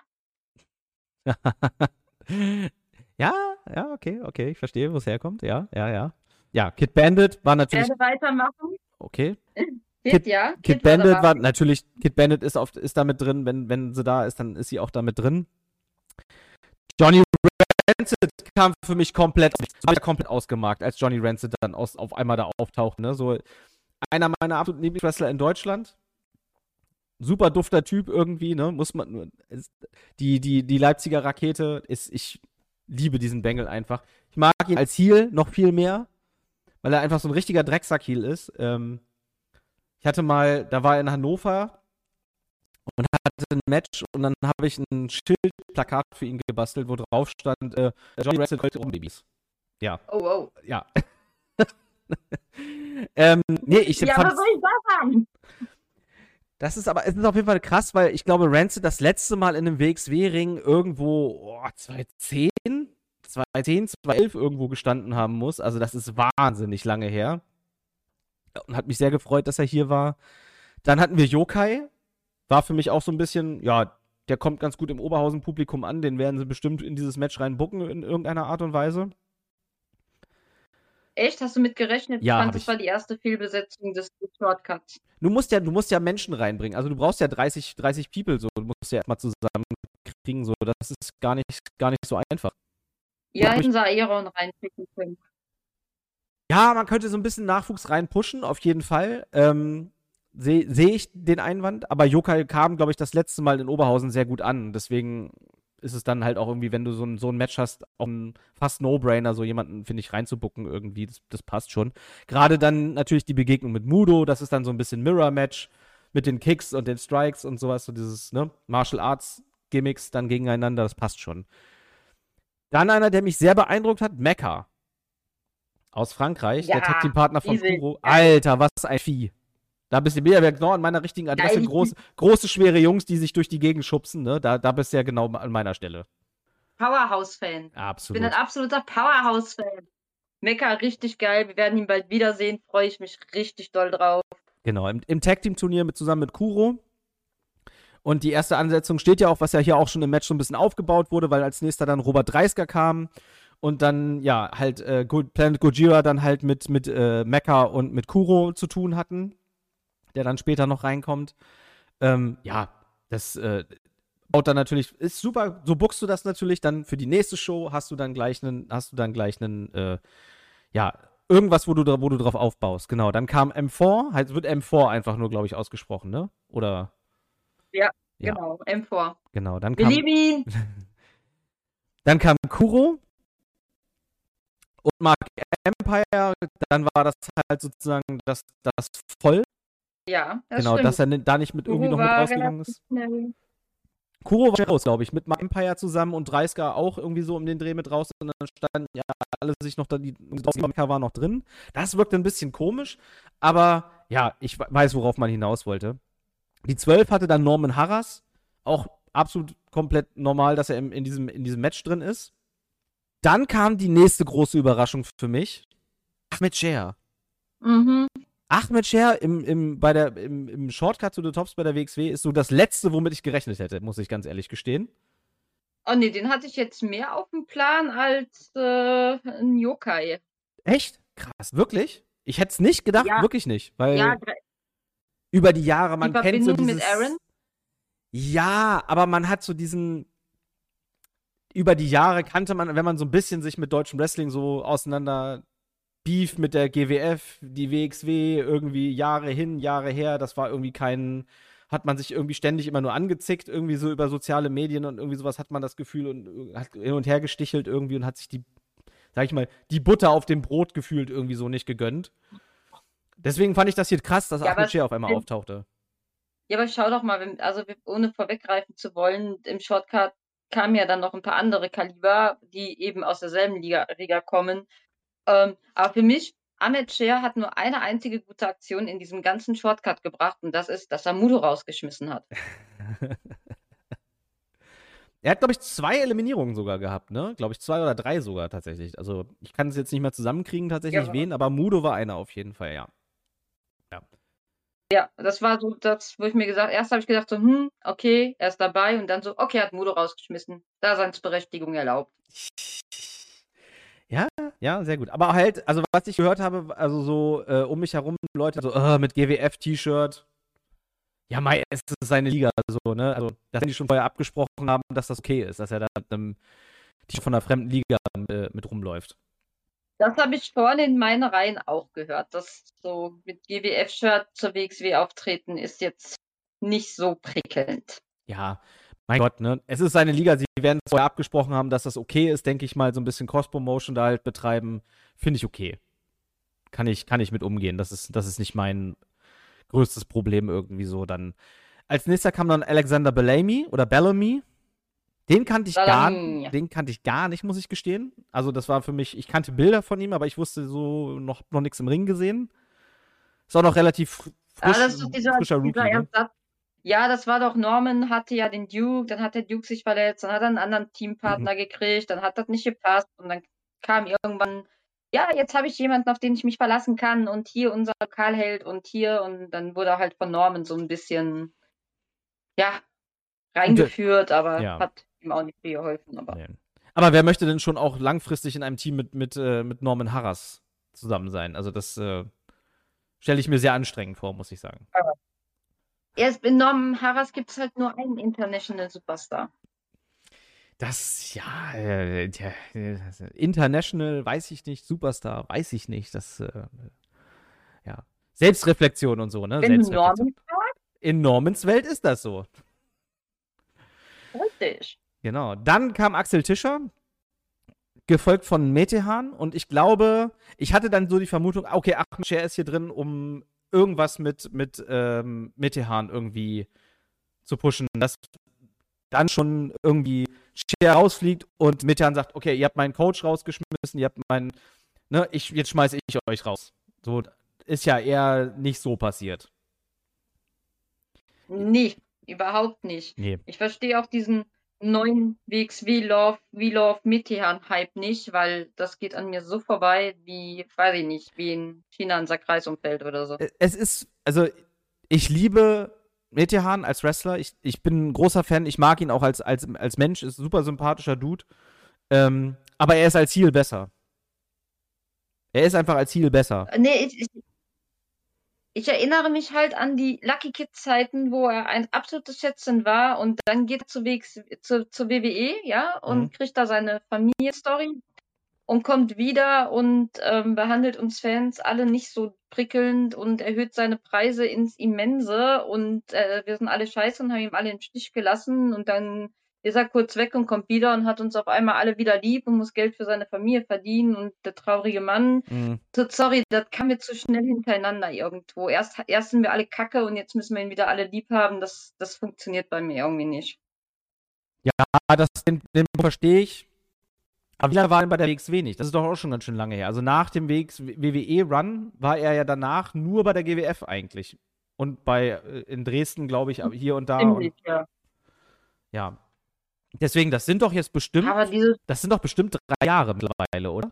Ja, ja, okay, ich verstehe, wo es herkommt. Ja, ja, ja. Ja, Kid Bandit war Ich natürlich. werde weitermachen. Okay. Kid, ja. Kid war Bandit dabei. war natürlich, Kid Bandit ist da mit drin, wenn sie da ist, dann ist sie auch da mit drin. Johnny Rancid kam für mich komplett ausgemarkt, als Johnny Rancid dann auf einmal da auftaucht. Ne? So einer meiner absoluten Lieblingswrestler in Deutschland. Super dufter Typ irgendwie, ne? Muss man. Die Leipziger Rakete ist. Ich liebe diesen Bengel einfach. Ich mag ihn als Heel noch viel mehr, weil er einfach so ein richtiger Drecksack-Heel ist. Ich hatte mal, da war er in Hannover und hatte ein Match und dann habe ich ein Schildplakat für ihn gebastelt, wo drauf stand, Johnny Wrestle heute Babys. Ja. Oh. Ja. Nee, was soll ich da sagen? Es ist auf jeden Fall krass, weil ich glaube, Rancid das letzte Mal in einem WXW-Ring irgendwo 2010, 2011 irgendwo gestanden haben muss. Also das ist wahnsinnig lange her. Und hat mich sehr gefreut, dass er hier war. Dann hatten wir Yokai. War für mich auch so ein bisschen, ja, der kommt ganz gut im Oberhausen-Publikum an. Den werden sie bestimmt in dieses Match reinbucken in irgendeiner Art und Weise. Echt? Hast du mit gerechnet? Ja, ich fand, das war die erste Fehlbesetzung des Shortcuts. Du musst ja Menschen reinbringen. Also du brauchst ja 30 People so. Du musst ja erstmal zusammenkriegen. So. Das ist gar nicht so einfach. Ja, hätten sie Aeron reinpicken können. Ja, man könnte so ein bisschen Nachwuchs reinpushen, auf jeden Fall. Sehe ich den Einwand. Aber Yokai kam, glaube ich, das letzte Mal in Oberhausen sehr gut an. Deswegen ist es dann halt auch irgendwie, wenn du so ein Match hast, auch ein fast No-Brainer, so jemanden, finde ich, reinzubucken irgendwie. Das passt schon. Gerade dann natürlich die Begegnung mit Mudo, das ist dann so ein bisschen Mirror-Match mit den Kicks und den Strikes und sowas, so dieses, ne, Martial Arts-Gimmicks dann gegeneinander, das passt schon. Dann einer, der mich sehr beeindruckt hat, Mecca. Aus Frankreich, Ja, der Tag-Team-Partner von easy. Kuro. Alter, was ein Vieh. Da bist du ja genau an meiner richtigen Adresse. Große, schwere Jungs, die sich durch die Gegend schubsen. Ne? Da bist du ja genau an meiner Stelle. Powerhouse-Fan. Absolut. Ich bin ein absoluter Powerhouse-Fan. Mecca, richtig geil. Wir werden ihn bald wiedersehen. Freue ich mich richtig doll drauf. Genau, im Tag-Team-Turnier zusammen mit Kuro. Und die erste Ansetzung steht ja auch, was ja hier auch schon im Match so ein bisschen aufgebaut wurde, weil als nächster dann Robert Dreisker kam. Und dann, ja, halt Planet Gojira dann halt mit Mecca und mit Kuro zu tun hatten, der dann später noch reinkommt. Ja, das baut dann natürlich, ist super, so buckst du das natürlich, dann für die nächste Show hast du dann gleich einen, ja, irgendwas, wo du drauf aufbaust. Genau, dann kam M4, halt wird M4 einfach nur, glaube ich, ausgesprochen, ne? Oder? Ja, genau, M4. Genau, dann Wir lieben ihn! Dann kam Kuro und Mark Empire, dann war das halt sozusagen das voll. Ja, das genau, stimmt. dass er da nicht mit irgendwie noch mit rausgegangen ist. Kuro war raus, glaube ich, mit Mark Empire zusammen und Dreisker auch irgendwie so um den Dreh mit raus und dann standen ja alle sich noch da, die Mecha war noch drin. Das wirkte ein bisschen komisch, aber ja, ich weiß, worauf man hinaus wollte. Die 12 hatte dann Norman Harras, auch absolut komplett normal, dass er in diesem Match drin ist. Dann kam die nächste große Überraschung für mich. Ahmed Scher. Mhm. Ahmed Scher im Shortcut to the Tops bei der WXW ist so das Letzte, womit ich gerechnet hätte, muss ich ganz ehrlich gestehen. Oh nee, den hatte ich jetzt mehr auf dem Plan als ein Yokai. Echt? Krass, wirklich? Ich hätte es nicht gedacht, Ja. wirklich nicht. Weil Ja, über die Jahre, man die kennt so Verbindung dieses... mit Aaron? Ja, aber man hat so diesen... Über die Jahre kannte man, wenn man so ein bisschen sich mit deutschem Wrestling so auseinander... Beef mit der GWF, die WXW, irgendwie Jahre hin, Jahre her, das war irgendwie kein hat man sich irgendwie ständig immer nur angezickt, irgendwie so über soziale Medien und irgendwie sowas hat man das Gefühl und hat hin und her gestichelt irgendwie und hat sich sag ich mal, die Butter auf dem Brot gefühlt irgendwie so nicht gegönnt. Deswegen fand ich das hier krass, dass Ahmed Scher auf einmal auftauchte. Ja, aber schau doch mal, ohne vorweggreifen zu wollen, im Shortcut kamen ja dann noch ein paar andere Kaliber, die eben aus derselben Liga kommen. Aber für mich, Ahmed Scher hat nur eine einzige gute Aktion in diesem ganzen Shortcut gebracht und das ist, dass er Mudo rausgeschmissen hat. Er hat, glaube ich, 2 Eliminierungen sogar gehabt, ne? Glaube ich, 2 oder 3 sogar tatsächlich. Also, ich kann es jetzt nicht mehr zusammenkriegen, tatsächlich, wen, aber Mudo war einer auf jeden Fall, ja. Ja, das war so das, wo ich mir erst habe ich gedacht so, okay, er ist dabei und dann so, okay, er hat Mudo rausgeschmissen. Daseinsberechtigung erlaubt. Ja, sehr gut. Aber halt, also was ich gehört habe, also so um mich herum Leute so, mit GWF-T-Shirt. Ja, Mai, es ist seine Liga, so, ne? Also, dass die schon vorher abgesprochen haben, dass das okay ist, dass er da mit einem T-Shirt von einer fremden Liga mit rumläuft. Das habe ich vorhin in meinen Reihen auch gehört, dass so mit GWF-Shirt zur WXW auftreten ist jetzt nicht so prickelnd. Ja, mein Gott, ne? Es ist seine Liga, sie werden vorher abgesprochen haben, dass das okay ist, denke ich mal, so ein bisschen Cross-Promotion da halt betreiben. Finde ich okay. Kann ich mit umgehen. Das ist nicht mein größtes Problem irgendwie so. Dann als nächster kam dann Alexander Bellamy. Den kannte ich gar nicht, muss ich gestehen. Also das war für mich, ich kannte Bilder von ihm, aber ich wusste so noch nichts im Ring gesehen. Ist auch noch relativ frischer Rookie. Ne? Ja, das war doch, Norman hatte ja den Duke, dann hat der Duke sich verletzt, dann hat er einen anderen Teampartner gekriegt, dann hat das nicht gepasst und dann kam irgendwann, ja, jetzt habe ich jemanden, auf den ich mich verlassen kann und hier unser Lokalheld und hier und dann wurde er halt von Norman so ein bisschen, ja, reingeführt, aber hat ihm auch nicht viel geholfen. Aber wer möchte denn schon auch langfristig in einem Team mit Norman Harras zusammen sein? Also das stelle ich mir sehr anstrengend vor, muss ich sagen. Erst in Norman Harras gibt es halt nur einen International Superstar. International, weiß ich nicht, Superstar, weiß ich nicht. Das, ja. Selbstreflexion und so, ne? Wenn du Norman fragst? In Normans Welt ist das so. Richtig. Genau. Dann kam Axel Tischer, gefolgt von Metehan und ich glaube, ich hatte dann so die Vermutung, okay, Ahmed Scher ist hier drin, um irgendwas mit Metehan irgendwie zu pushen, dass dann schon irgendwie Scher rausfliegt und Metehan sagt, okay, ihr habt meinen Coach rausgeschmissen, ihr habt meinen, ne, jetzt schmeiße ich euch raus. So ist ja eher nicht so passiert. Nee, überhaupt nicht. Nee. Ich verstehe auch diesen neuen WXW Metehan-Hype nicht, weil das geht an mir so vorbei, wie, weiß ich nicht, wie in China ein Sackreisumfeld oder so. Es ist, also ich liebe Metehan als Wrestler. Ich bin ein großer Fan. Ich mag ihn auch als Mensch. Ist ein super sympathischer Dude. Aber er ist als Heel besser. Er ist einfach als Heel besser. Nee, ich erinnere mich halt an die Lucky Kid-Zeiten, wo er ein absolutes Schätzchen war und dann geht er zur WWE, ja, und kriegt da seine Familienstory und kommt wieder und behandelt uns Fans alle nicht so prickelnd und erhöht seine Preise ins Immense und wir sind alle scheiße und haben ihm alle im Stich gelassen und dann ist er kurz weg und kommt wieder und hat uns auf einmal alle wieder lieb und muss Geld für seine Familie verdienen und der traurige Mann. Sorry, das kam mir zu schnell hintereinander irgendwo. Erst sind wir alle kacke und jetzt müssen wir ihn wieder alle lieb haben. Das funktioniert bei mir irgendwie nicht. Ja, den verstehe ich. Aber wie lange war er bei der WXW nicht? Das ist doch auch schon ganz schön lange her. Also nach dem WWE-Run war er ja danach nur bei der GWF eigentlich. Und in Dresden, glaube ich, hier und da. Ziemlich, ja. Deswegen, das sind doch bestimmt 3 Jahre mittlerweile, oder?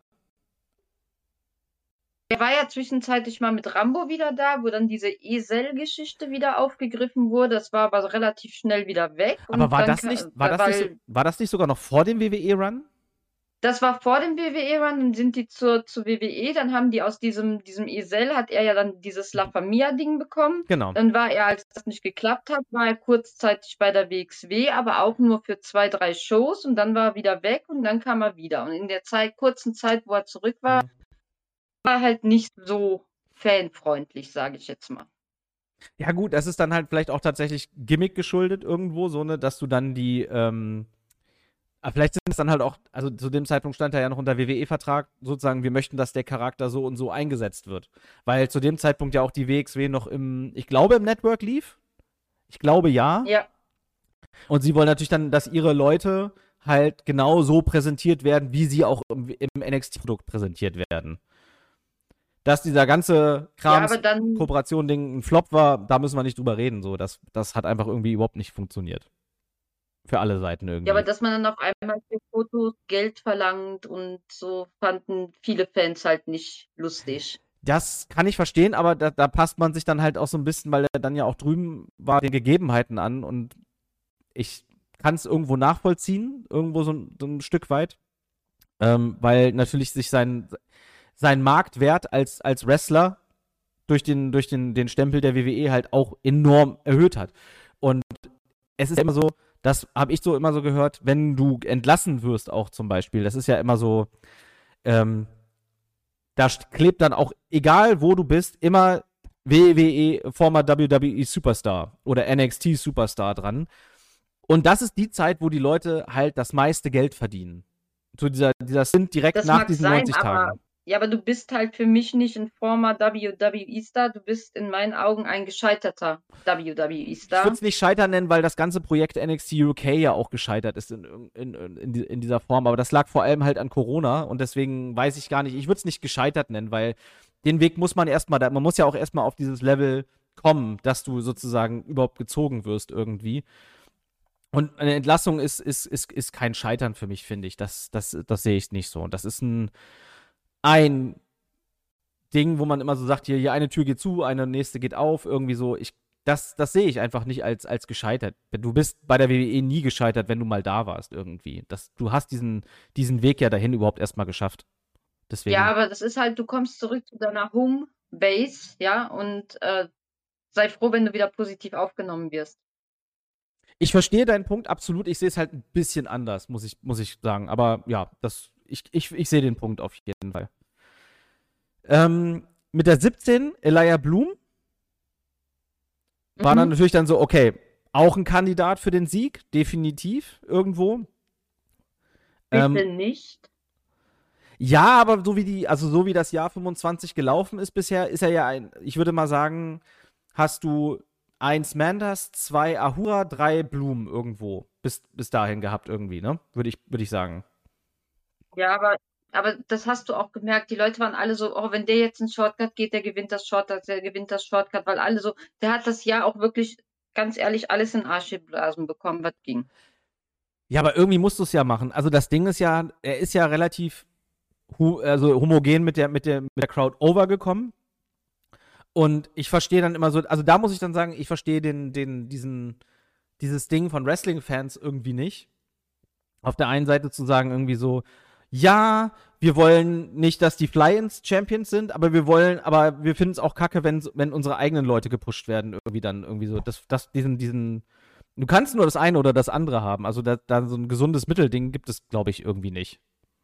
Er war ja zwischenzeitlich mal mit Rambo wieder da, wo dann diese Esel-Geschichte wieder aufgegriffen wurde. Das war aber relativ schnell wieder weg. Aber war das nicht sogar noch vor dem WWE-Run? Das war vor dem WWE-Run, dann sind die zur WWE, dann haben die aus diesem Esel, hat er ja dann dieses La Familia-Ding bekommen. Genau. Dann war er, als das nicht geklappt hat, war er kurzzeitig bei der WXW, aber auch nur für 2, 3 Shows und dann war er wieder weg und dann kam er wieder. Und in der kurzen Zeit, wo er zurück war, war er halt nicht so fanfreundlich, sage ich jetzt mal. Ja, gut, das ist dann halt vielleicht auch tatsächlich Gimmick geschuldet irgendwo, so, ne, dass du dann aber vielleicht sind es dann halt auch, also zu dem Zeitpunkt stand er ja noch unter WWE-Vertrag, sozusagen, wir möchten, dass der Charakter so und so eingesetzt wird. Weil zu dem Zeitpunkt ja auch die WXW noch ich glaube, im Network lief. Ich glaube ja. Ja. Und sie wollen natürlich dann, dass ihre Leute halt genau so präsentiert werden, wie sie auch im NXT-Produkt präsentiert werden. Dass dieser ganze Ja, aber dann, Kooperation-Ding ein Flop war, da müssen wir nicht drüber reden. So. Das hat einfach irgendwie überhaupt nicht funktioniert. Für alle Seiten ja, aber irgendwie. dass man dann auf einmal für Fotos Geld verlangt und so fanden viele Fans halt nicht lustig. Das kann ich verstehen, aber da passt man sich dann halt auch so ein bisschen, weil er dann ja auch drüben war, den Gegebenheiten an. Und ich kann es irgendwo nachvollziehen, irgendwo so ein Stück weit. Weil natürlich sich sein Marktwert als Wrestler durch den Stempel der WWE halt auch enorm erhöht hat. Und es ist immer so, das habe ich so immer so gehört, wenn du entlassen wirst auch zum Beispiel, das ist ja immer so, ähm, da klebt dann auch, egal wo du bist, immer WWE, former WWE Superstar oder NXT Superstar dran. Und das ist die Zeit, wo die Leute halt das meiste Geld verdienen. So dieser Stint direkt Das nach mag diesen sein, 90 aber Tagen. ja, aber du bist halt für mich nicht ein former WWE-Star, du bist in meinen Augen ein gescheiterter Ich würde WWE-Star. es nicht scheitern nennen, weil das ganze Projekt NXT UK ja auch gescheitert ist in dieser Form. Aber das lag vor allem halt an Corona und deswegen weiß ich gar nicht, ich würde es nicht gescheitert nennen, weil den Weg muss man erstmal, man muss ja auch erstmal auf dieses Level kommen, dass du sozusagen überhaupt gezogen wirst irgendwie. Und eine Entlassung ist kein Scheitern für mich, finde ich. Das sehe ich nicht so. Und das ist ein Ding, wo man immer so sagt, hier eine Tür geht zu, eine nächste geht auf, irgendwie so. Das sehe ich einfach nicht als gescheitert. Du bist bei der WWE nie gescheitert, wenn du mal da warst irgendwie. Du hast diesen Weg ja dahin überhaupt erstmal geschafft. Ja, Deswegen. aber das ist halt, du kommst zurück zu deiner Home-Base, ja, und sei froh, wenn du wieder positiv aufgenommen wirst. Ich verstehe deinen Punkt absolut. Ich sehe es halt ein bisschen anders, muss ich sagen. Aber ja, ich sehe den Punkt auf jeden Fall. Mit der 17, Elijah Bloom, war dann Mhm. natürlich dann so, okay, auch ein Kandidat für den Sieg, definitiv irgendwo. Bitte Ähm, nicht. ja, aber so wie das Jahr 25 gelaufen ist bisher, ist er ja ich würde mal sagen, hast du eins Manders, zwei Ahura, drei Bloom irgendwo bis dahin gehabt irgendwie, ne? Würde ich sagen. Ja, aber das hast du auch gemerkt. Die Leute waren alle so, oh, wenn der jetzt einen Shortcut geht, der gewinnt das Shortcut, der gewinnt das Shortcut, weil alle so, der hat das Jahr auch wirklich, ganz ehrlich, alles in den Arsch geblasen bekommen, was ging. Ja, aber irgendwie musst du es ja machen. Also das Ding ist ja, er ist ja relativ also homogen mit der Crowd overgekommen. Und ich verstehe dann immer so, also da muss ich dann sagen, ich verstehe dieses Ding von Wrestling-Fans irgendwie nicht. Auf der einen Seite zu sagen, irgendwie so, ja, wir wollen nicht, dass die Fly-Ins Champions sind, aber wir finden es auch kacke, wenn unsere eigenen Leute gepusht werden, irgendwie dann irgendwie so. Du kannst nur das eine oder das andere haben. Also da so ein gesundes Mittelding gibt es, glaube ich, irgendwie nicht.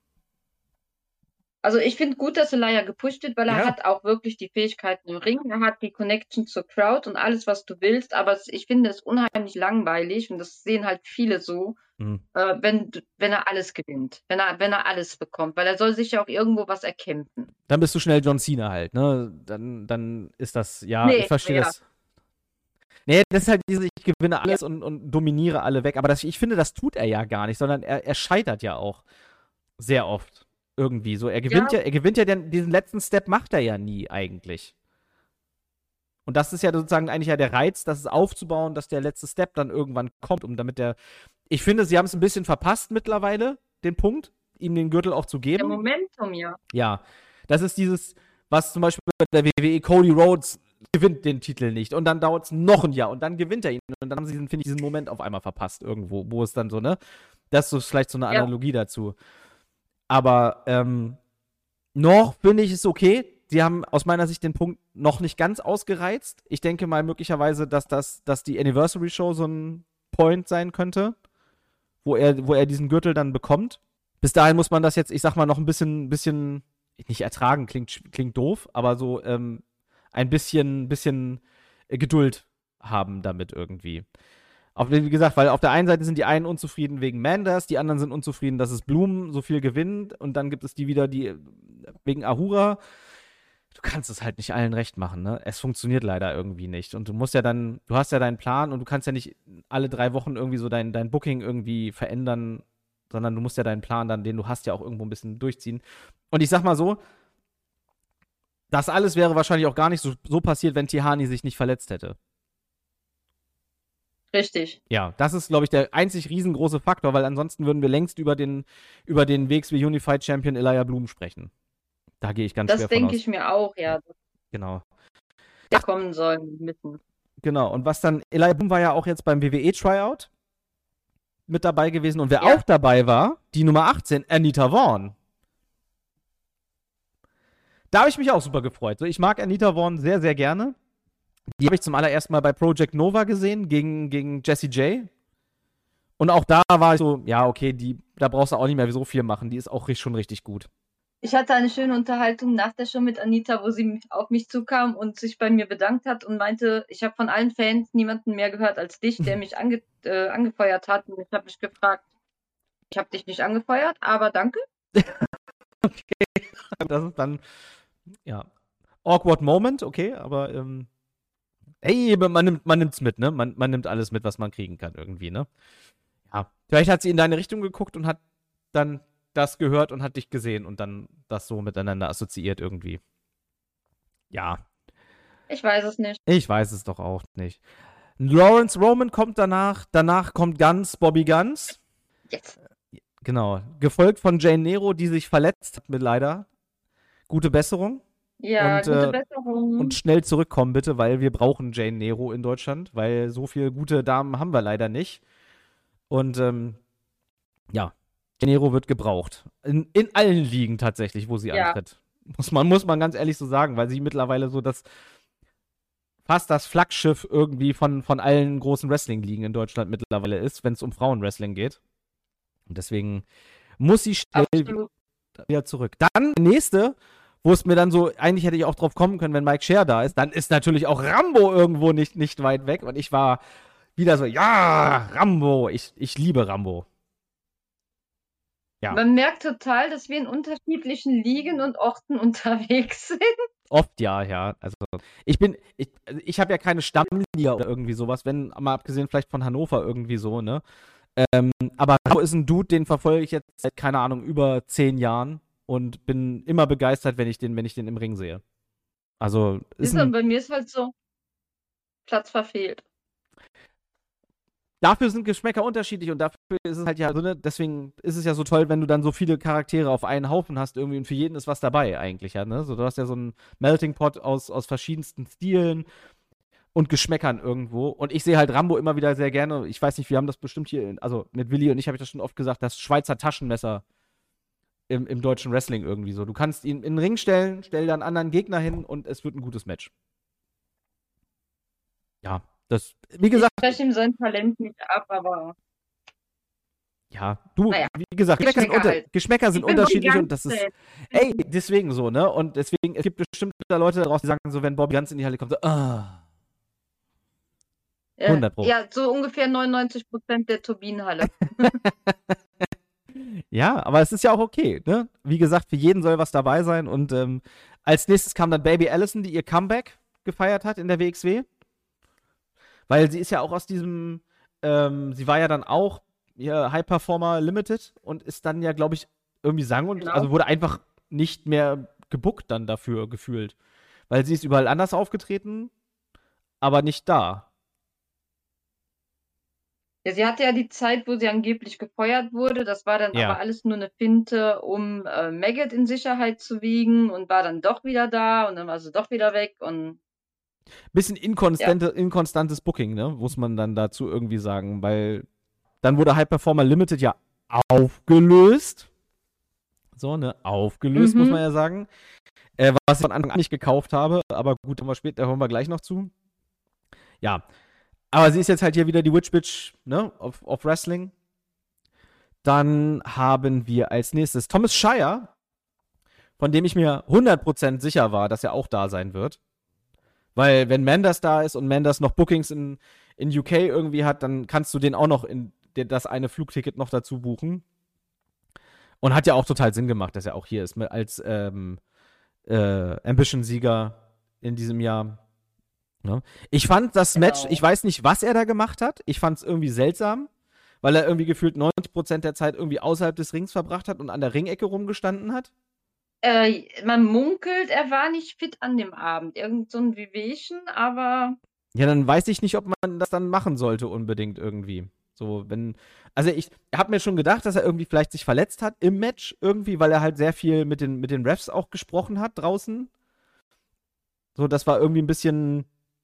Also ich finde gut, dass Elijah gepusht wird, weil er Ja. hat auch wirklich die Fähigkeiten im Ring, er hat die Connection zur Crowd und alles, was du willst, aber ich finde es unheimlich langweilig und das sehen halt viele so, Mhm. wenn er alles gewinnt, wenn er alles bekommt, weil er soll sich ja auch irgendwo was erkämpfen. Dann bist du schnell John Cena halt, ne? Dann ist das, ja, ich Nee, verstehe ja. das. Nee, das ist halt ich gewinne alles und dominiere alle weg. Aber ich finde, das tut er ja gar nicht, sondern er scheitert ja auch sehr oft. Irgendwie so. Ja, Er gewinnt ja diesen letzten Step macht er ja nie eigentlich. Und das ist ja sozusagen eigentlich ja der Reiz, das aufzubauen, dass der letzte Step dann irgendwann kommt, ich finde, sie haben es ein bisschen verpasst mittlerweile, den Punkt, ihm den Gürtel auch zu der geben. Momentum, ja. Ja, das ist was zum Beispiel bei der WWE Cody Rhodes gewinnt den Titel nicht und dann dauert es noch ein Jahr und dann gewinnt er ihn und dann haben sie, finde ich, diesen Moment auf einmal verpasst irgendwo, wo es dann so, ne? Das ist so vielleicht so eine Ja, Analogie dazu. Aber noch finde ich es okay. Sie haben aus meiner Sicht den Punkt noch nicht ganz ausgereizt. Ich denke mal möglicherweise, dass die Anniversary Show so ein Point sein könnte, wo er diesen Gürtel dann bekommt. Bis dahin muss man das jetzt, ich sag mal, noch ein bisschen nicht ertragen, klingt doof, aber so ein bisschen Geduld haben damit irgendwie. Wie gesagt, weil auf der einen Seite sind die einen unzufrieden wegen Manders, die anderen sind unzufrieden, dass es Bloom so viel gewinnt und dann gibt es die wieder, die wegen Ahura. Du kannst es halt nicht allen recht machen, ne? Es funktioniert leider irgendwie nicht. Und du hast ja deinen Plan und du kannst ja nicht alle 3 Wochen irgendwie so dein Booking irgendwie verändern, sondern du musst ja deinen Plan dann, den du hast, ja auch irgendwo ein bisschen durchziehen. Und ich sag mal so, das alles wäre wahrscheinlich auch gar nicht so passiert, wenn Tihani sich nicht verletzt hätte. Richtig. Ja, das ist, glaube ich, der einzig riesengroße Faktor, weil ansonsten würden wir längst über den WXW Unified Champion Elijah Bloom sprechen. Da gehe ich ganz schwer Das von aus. denke ich mir auch, ja. Genau. Der kommen sollen mitten. Genau. Und was dann, Elijah Bloom war ja auch jetzt beim WWE-Tryout mit dabei gewesen. Und wer Ja. auch dabei war, die Nummer 18, Anita Vaughn. Da habe ich mich auch super gefreut. So, ich mag Anita Vaughn sehr, sehr gerne. Die habe ich zum allerersten Mal bei Project Nova gesehen, gegen Jessie J. Und auch da war ich so, ja, okay, da brauchst du auch nicht mehr so viel machen. Die ist auch schon richtig gut. Ich hatte eine schöne Unterhaltung nach der Show mit Anita, wo sie auf mich zukam und sich bei mir bedankt hat und meinte, ich habe von allen Fans niemanden mehr gehört als dich, der mich angefeuert hat. Und ich habe mich gefragt, ich habe dich nicht angefeuert, aber danke. Okay, das ist dann, ja, awkward Moment, okay, aber hey, man nimmt's mit, ne? Man nimmt alles mit, was man kriegen kann irgendwie, ne? Ja, vielleicht hat sie in deine Richtung geguckt und hat dann das gehört und hat dich gesehen und dann das so miteinander assoziiert irgendwie. Ja. Ich weiß es nicht. Ich weiß es doch auch nicht. Lawrence Roman kommt danach kommt Bobby Guns. Yes. Genau. Gefolgt von Jane Nero, die sich verletzt hat mit leider. Gute Besserung. Ja, und, gute Besserung. Und schnell zurückkommen bitte, weil wir brauchen Jane Nero in Deutschland, weil so viele gute Damen haben wir leider nicht. Und ja, Jane Nero wird gebraucht. In allen Ligen tatsächlich, wo sie antritt. Muss man ganz ehrlich so sagen, weil sie mittlerweile so fast das Flaggschiff irgendwie von allen großen Wrestling-Ligen in Deutschland mittlerweile ist, wenn es um Frauenwrestling geht. Und deswegen muss sie schnell wieder zurück. Dann der nächste, wo es mir dann so, eigentlich hätte ich auch drauf kommen können, wenn Mike Scher da ist, dann ist natürlich auch Rambo irgendwo nicht weit weg. Und ich war wieder so, ja, Rambo, ich liebe Rambo. Ja. Man merkt total, dass wir in unterschiedlichen Ligen und Orten unterwegs sind. Oft ja. Also ich habe ja keine Stammliga oder irgendwie sowas, wenn, mal abgesehen vielleicht von Hannover irgendwie so, ne? Aber Rambo ist ein Dude, den verfolge ich jetzt seit, keine Ahnung, über 10 Jahren und bin immer begeistert, wenn ich den im Ring sehe. Also bei mir ist halt so Platz verfehlt. Dafür sind Geschmäcker unterschiedlich und dafür ist es halt ja so, ne, deswegen ist es ja so toll, wenn du dann so viele Charaktere auf einen Haufen hast irgendwie und für jeden ist was dabei eigentlich, ja, ne? So, du hast ja so einen Melting Pot aus verschiedensten Stilen und Geschmäckern irgendwo und ich sehe halt Rambo immer wieder sehr gerne, ich weiß nicht, wir haben das bestimmt hier, also mit Willi und ich habe ich das schon oft gesagt, das Schweizer Taschenmesser im deutschen Wrestling irgendwie so. Du kannst ihn in den Ring stellen, stell dann einen anderen Gegner hin und es wird ein gutes Match. Ja. Das, wie gesagt. Ich spreche ihm sein Talent nicht ab, aber. Ja, wie gesagt, Geschmäcker sind unterschiedlich und das ist. Ey, deswegen so, ne? Und deswegen, es gibt bestimmt Leute daraus, die sagen so, wenn Bobby Guns in die Halle kommt, so, 100%. Ja, so ungefähr 99% der Turbinenhalle. Ja, aber es ist ja auch okay, ne? Wie gesagt, für jeden soll was dabei sein und als nächstes kam dann Baby Allison, die ihr Comeback gefeiert hat in der WXW. Weil sie ist ja auch aus diesem, sie war ja dann auch High Performer Limited und ist dann ja, glaube ich, irgendwie also wurde einfach nicht mehr gebuckt dann dafür gefühlt. Weil sie ist überall anders aufgetreten, aber nicht da. Ja, sie hatte ja die Zeit, wo sie angeblich gefeuert wurde. Das war dann aber alles nur eine Finte, um Maggot in Sicherheit zu wiegen und war dann doch wieder da und dann war sie doch wieder weg und bisschen inkonstantes Booking, ne? Muss man dann dazu irgendwie sagen, weil dann wurde High Performer Limited ja aufgelöst. So, ne? Aufgelöst, muss man ja sagen. Was ich von Anfang an nicht gekauft habe, aber gut, da hören wir gleich noch zu. Ja. Aber sie ist jetzt halt hier wieder die Witch Bitch, ne? Auf Wrestling. Dann haben wir als nächstes Thomas Shire, von dem ich mir 100% sicher war, dass er auch da sein wird. Weil wenn Manders da ist und Manders noch Bookings in UK irgendwie hat, dann kannst du den auch noch das eine Flugticket noch dazu buchen. Und hat ja auch total Sinn gemacht, dass er auch hier ist, als Ambition-Sieger in diesem Jahr. Ne? Ich fand das Match, ich weiß nicht, was er da gemacht hat. Ich fand es irgendwie seltsam, weil er irgendwie gefühlt 90% der Zeit irgendwie außerhalb des Rings verbracht hat und an der Ringecke rumgestanden hat. Man munkelt, er war nicht fit an dem Abend. Irgend so ein Wehwehchen, aber. Ja, dann weiß ich nicht, ob man das dann machen sollte unbedingt irgendwie. So, also ich habe mir schon gedacht, dass er irgendwie vielleicht sich verletzt hat im Match irgendwie, weil er halt sehr viel mit den Refs auch gesprochen hat draußen. So, das war irgendwie ein bisschen,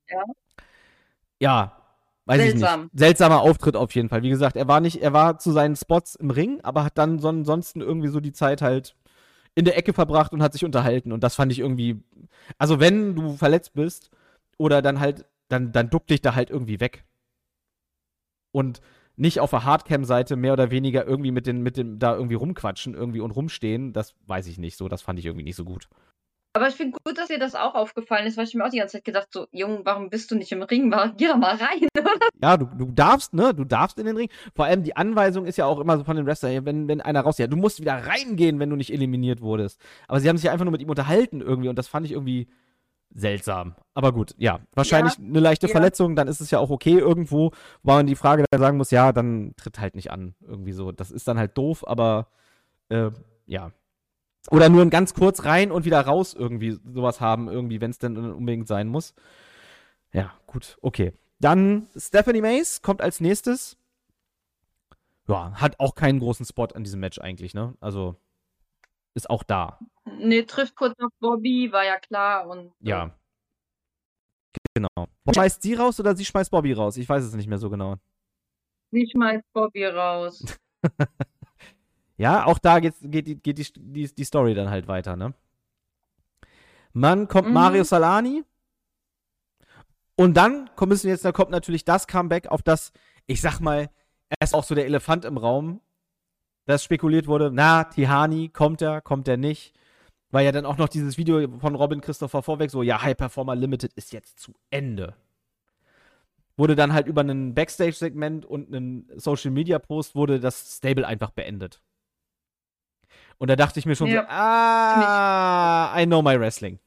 ja, weiß Seltsam. ich nicht. Seltsamer Auftritt auf jeden Fall. Wie gesagt, er war zu seinen Spots im Ring, aber hat dann ansonsten irgendwie so die Zeit halt in der Ecke verbracht und hat sich unterhalten. Und das fand ich irgendwie, also wenn du verletzt bist oder dann halt, dann duck dich da halt irgendwie weg. Und nicht auf der Hardcam-Seite mehr oder weniger irgendwie mit dem da irgendwie rumquatschen irgendwie und rumstehen, das weiß ich nicht so, das fand ich irgendwie nicht so gut. Aber ich finde gut, dass dir das auch aufgefallen ist, weil ich mir auch die ganze Zeit gedacht so, Junge, warum bist du nicht im Ring? Geh doch mal rein, oder? Ja, du darfst, ne? Du darfst in den Ring. Vor allem die Anweisung ist ja auch immer so von den Wrestlern, wenn einer raus, ja, du musst wieder reingehen, wenn du nicht eliminiert wurdest. Aber sie haben sich ja einfach nur mit ihm unterhalten irgendwie und das fand ich irgendwie seltsam. Aber gut, ja, wahrscheinlich eine leichte Verletzung, dann ist es ja auch okay irgendwo, wo man die Frage dann sagen muss, ja, dann tritt halt nicht an, irgendwie so. Das ist dann halt doof, aber ja. Oder nur ganz kurz rein und wieder raus irgendwie sowas haben, irgendwie, wenn es denn unbedingt sein muss. Ja, gut, okay. Dann Stephanie Mace kommt als nächstes. Ja, hat auch keinen großen Spot an diesem Match eigentlich, ne? Also ist auch da. Nee, trifft kurz auf Bobby, war ja klar. Und ja. Genau. Schmeißt sie raus oder sie schmeißt Bobby raus? Ich weiß es nicht mehr so genau. Sie schmeißt Bobby raus. Ja, auch da geht die Story dann halt weiter, ne? Dann kommt Mario Salani. Und dann da kommt natürlich das Comeback, auf das, ich sag mal, er ist auch so der Elefant im Raum, dass spekuliert wurde, na, Tihani, kommt er nicht? Weil ja dann auch noch dieses Video von Robin Christopher vorweg so, ja, High Performer Limited ist jetzt zu Ende. Wurde dann halt über einen Backstage-Segment und einen Social-Media-Post wurde das Stable einfach beendet. Und da dachte ich mir schon so, I know my wrestling.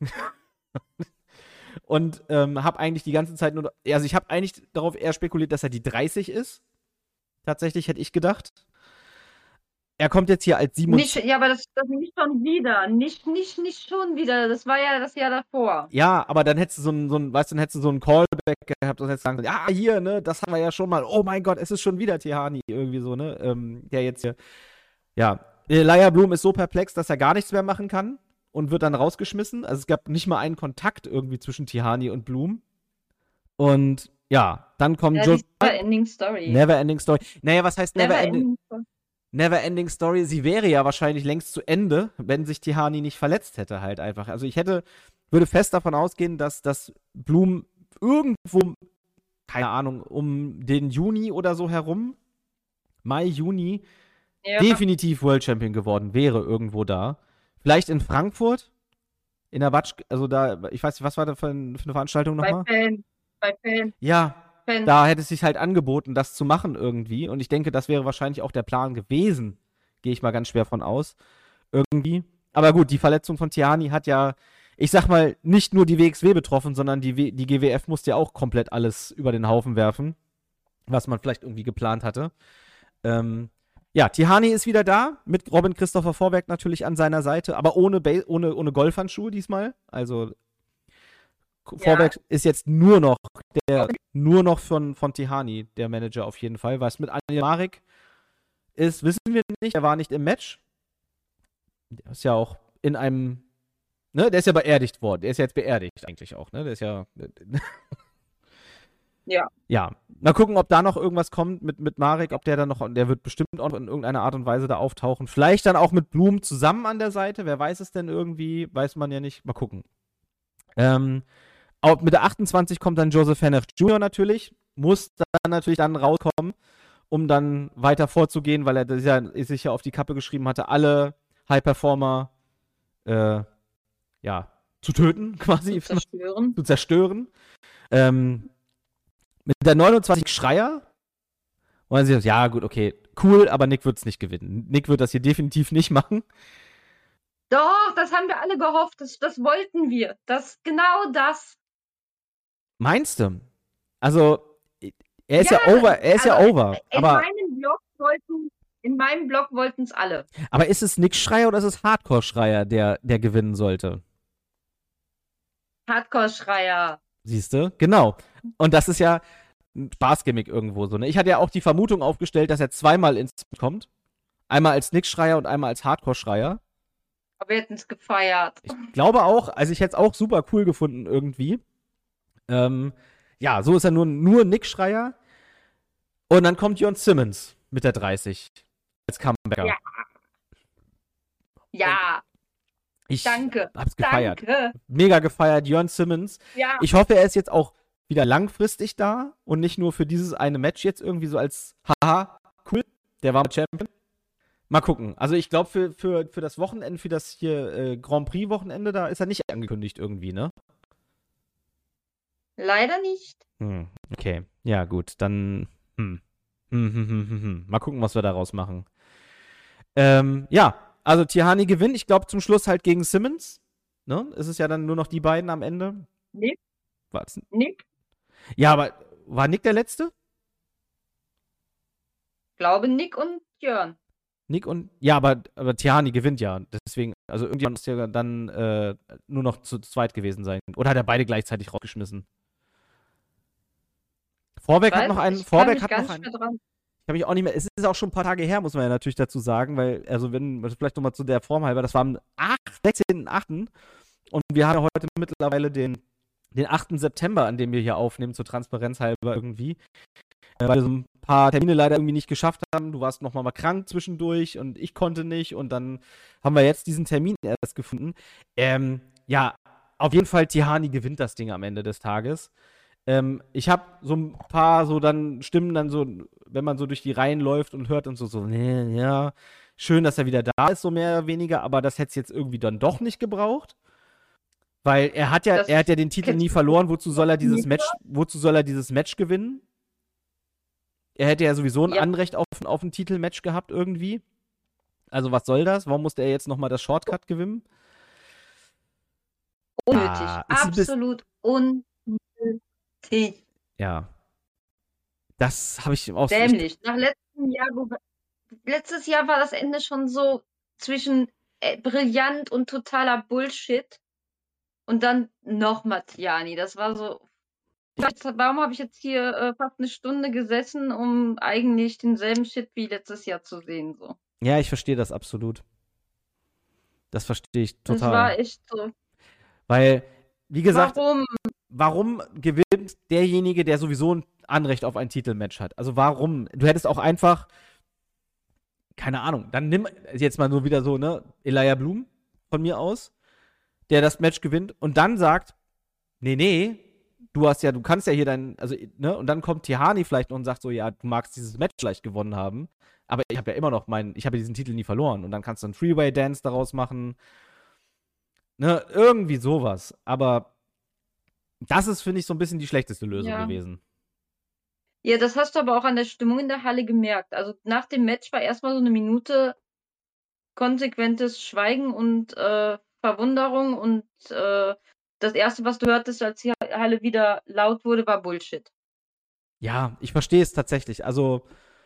Und habe eigentlich die ganze Zeit nur, also ich habe eigentlich darauf eher spekuliert, dass er die 30 ist. Tatsächlich hätte ich gedacht. Er kommt jetzt hier als 27. Ja, aber das nicht schon wieder. Nicht schon wieder. Das war ja das Jahr davor. Ja, aber dann hättest du so einen Callback gehabt und hättest sagen, ja, hier, ne, das haben wir ja schon mal. Oh mein Gott, es ist schon wieder Tihani irgendwie so, ne, der jetzt hier, ja. Laia Bloom ist so perplex, dass er gar nichts mehr machen kann und wird dann rausgeschmissen. Also es gab nicht mal einen Kontakt irgendwie zwischen Tihani und Bloom. Und ja, dann kommt Never-Ending Story. Never-Ending Story. Naja, was heißt Never-Ending? Never-Ending Story, sie wäre ja wahrscheinlich längst zu Ende, wenn sich Tihani nicht verletzt hätte halt einfach. Also ich würde fest davon ausgehen, dass Bloom irgendwo, keine Ahnung, um den Juni oder so herum, Mai, Juni, definitiv World Champion geworden wäre irgendwo da. Vielleicht in Frankfurt, in der Batsch, also da, ich weiß nicht, was war da für eine Veranstaltung nochmal? Bei Fan. Ja, da hätte es sich halt angeboten, das zu machen irgendwie. Und ich denke, das wäre wahrscheinlich auch der Plan gewesen. Gehe ich mal ganz schwer von aus. Irgendwie. Aber gut, die Verletzung von Tihani hat ja, ich sag mal, nicht nur die WXW betroffen, sondern die GWF musste ja auch komplett alles über den Haufen werfen, was man vielleicht irgendwie geplant hatte. Ja, Tihani ist wieder da, mit Robin Christopher Vorwerk natürlich an seiner Seite, aber ohne Golfhandschuhe diesmal. Also Vorwerk ist jetzt nur noch von Tihani, der Manager auf jeden Fall. Was mit Anja Marek ist, wissen wir nicht. Er war nicht im Match. Der ist ja auch in einem, ne, der ist ja beerdigt worden. Der ist ja jetzt beerdigt eigentlich auch, ne? Der ist ja. Ja. Mal gucken, ob da noch irgendwas kommt mit Marek, ob der dann noch, der wird bestimmt auch in irgendeiner Art und Weise da auftauchen. Vielleicht dann auch mit Blum zusammen an der Seite. Wer weiß es denn irgendwie? Weiß man ja nicht. Mal gucken. Auch mit der 28 kommt dann Joseph Hennef Jr. natürlich. Muss dann natürlich rauskommen, um dann weiter vorzugehen, weil er sich ja auf die Kappe geschrieben hatte, alle High-Performer zu töten, quasi. Zu zerstören. Zu zerstören. Mit der 29 Schreier. Und dann sagt, ja, gut, okay, cool, aber Nick wird es nicht gewinnen. Nick wird das hier definitiv nicht machen. Doch, das haben wir alle gehofft. Das wollten wir. Genau das. Meinst du? Also, er ist ja over, aber In meinem Blog wollten es alle. Aber ist es Nick Schreier oder ist es Hardcore Schreier, der gewinnen sollte? Hardcore Schreier. Siehst du? Genau. Und das ist ja ein Spaßgimmick irgendwo so. Ne? Ich hatte ja auch die Vermutung aufgestellt, dass er zweimal ins kommt. Einmal als Nick Schreier und einmal als Hardcore Schreier. Aber wir hätten es gefeiert. Ich glaube auch, also ich hätte es auch super cool gefunden irgendwie. Ja, so ist er nur Nick Schreier. Und dann kommt Jon Simmons mit der 30 als Comebacker. Ja. Ja. Ich Danke. hab's gefeiert. Danke. Mega gefeiert, Jon Simmons. Ja. Ich hoffe, er ist jetzt auch wieder langfristig da und nicht nur für dieses eine Match jetzt irgendwie so als haha, cool, der war Champion. Mal gucken. Also ich glaube, für das Wochenende, für das hier Grand Prix-Wochenende, da ist er nicht angekündigt irgendwie, ne? Leider nicht. Okay, ja gut, dann mal gucken, was wir daraus machen. Ja, also Tihanyi gewinnt. Ich glaube zum Schluss halt gegen Simmons. Ne? Es ist ja dann nur noch die beiden am Ende. Nick? Was? Nick? Ja, aber war Nick der Letzte? Ich glaube Nick und Jörn. Nick und. Ja, aber Tihanyi gewinnt ja. Deswegen, also irgendjemand muss ja dann nur noch zu zweit gewesen sein. Oder hat er beide gleichzeitig rausgeschmissen? Vorbeck hat noch einen. Vorbeck hat noch einen. Ich kann mich auch nicht mehr. Es ist auch schon ein paar Tage her, muss man ja natürlich dazu sagen, weil, also wenn, vielleicht nochmal zu der Form halber, das war am 16.8. Und wir haben ja heute mittlerweile den 8. September, an dem wir hier aufnehmen, zur Transparenz halber irgendwie. Weil wir so ein paar Termine leider irgendwie nicht geschafft haben. Du warst nochmal krank zwischendurch und ich konnte nicht. Und dann haben wir jetzt diesen Termin erst gefunden. Ja, auf jeden Fall, Tihanyi gewinnt das Ding am Ende des Tages. Ich habe so ein paar so dann Stimmen dann so, wenn man so durch die Reihen läuft und hört und so, nee, ja, schön, dass er wieder da ist, so mehr oder weniger, aber das hätte es jetzt irgendwie dann doch nicht gebraucht. Weil er hat ja den Titel nie verloren, wozu soll er dieses Match gewinnen? Er hätte ja sowieso ein Anrecht auf ein Titelmatch gehabt irgendwie. Also was soll das? Warum musste er jetzt nochmal das Shortcut gewinnen? Unnötig. Absolut unnötig. Ja. Das habe ich auch dämlich. Nach letztes Jahr war das Ende schon so zwischen brillant und totaler Bullshit. Und dann nochmal Tihanyi. Das war so. Warum habe ich jetzt hier fast eine Stunde gesessen, um eigentlich denselben Shit wie letztes Jahr zu sehen? So. Ja, ich verstehe das absolut. Das verstehe ich total. Das war echt so. Weil, wie gesagt, warum gewinnt derjenige, der sowieso ein Anrecht auf ein Titelmatch hat? Also warum? Du hättest auch einfach, keine Ahnung, dann nimm jetzt mal so wieder so, ne, Elijah Blum von mir aus, der das Match gewinnt und dann sagt, nee, du kannst ja hier ne, und dann kommt Tihanyi vielleicht noch und sagt so, ja, du magst dieses Match vielleicht gewonnen haben, aber ich habe ja immer noch ich habe diesen Titel nie verloren und dann kannst du einen Freeway-Dance daraus machen, ne, irgendwie sowas, aber das ist, finde ich, so ein bisschen die schlechteste Lösung gewesen. Ja, das hast du aber auch an der Stimmung in der Halle gemerkt. Also nach dem Match war erstmal so eine Minute konsequentes Schweigen und Verwunderung und das Erste, was du hörtest, als die Halle wieder laut wurde, war Bullshit. Ja, ich verstehe es tatsächlich. Also,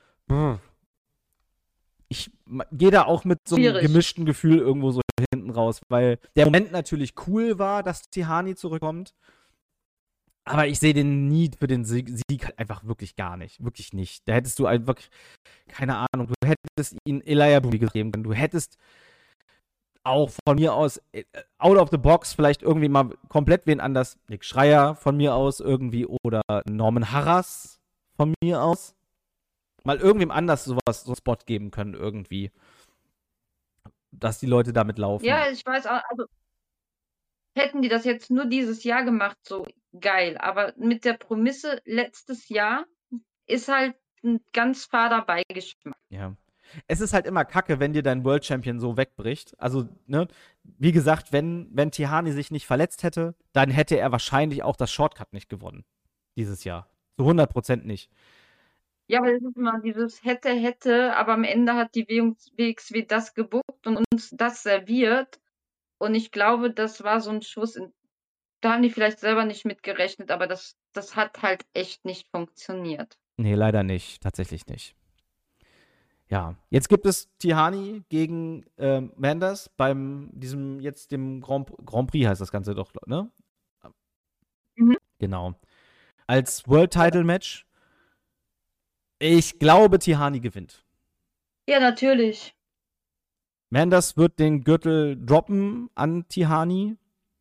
ich gehe da auch mit so einem gemischten Gefühl irgendwo so hinten raus, weil der Moment natürlich cool war, dass Tihanyi zurückkommt. Aber ich sehe den Need für den Sieg halt einfach wirklich gar nicht. Wirklich nicht. Da hättest du halt wirklich, keine Ahnung, du hättest ihn Elijah Blum geben können. Du hättest auch von mir aus out of the box vielleicht irgendwie mal komplett wen anders. Nick Schreier von mir aus irgendwie oder Norman Harras von mir aus. Mal irgendwem anders so einen Spot geben können irgendwie. Dass die Leute damit laufen. Ja, ich weiß auch, also hätten die das jetzt nur dieses Jahr gemacht, so geil. Aber mit der Prämisse letztes Jahr ist halt ein ganz fader Beigeschmack. Ja. es ist halt immer kacke, wenn dir dein World Champion so wegbricht. Also, ne, wie gesagt, wenn Tihani sich nicht verletzt hätte, dann hätte er wahrscheinlich auch das Shortcut nicht gewonnen. Dieses Jahr. Zu 100% nicht. Ja, aber das ist immer dieses hätte, aber am Ende hat die WXW das gebuckt und uns das serviert. Und ich glaube, das war so ein Schuss, da haben die vielleicht selber nicht mit gerechnet, aber das hat halt echt nicht funktioniert. Nee, leider nicht. Tatsächlich nicht. Ja, jetzt gibt es Tihani gegen Manders beim dem Grand Prix heißt das Ganze doch, ne? Mhm. Genau. Als World Title Match. Ich glaube, Tihani gewinnt. Ja, natürlich. Manders wird den Gürtel droppen an Tihani.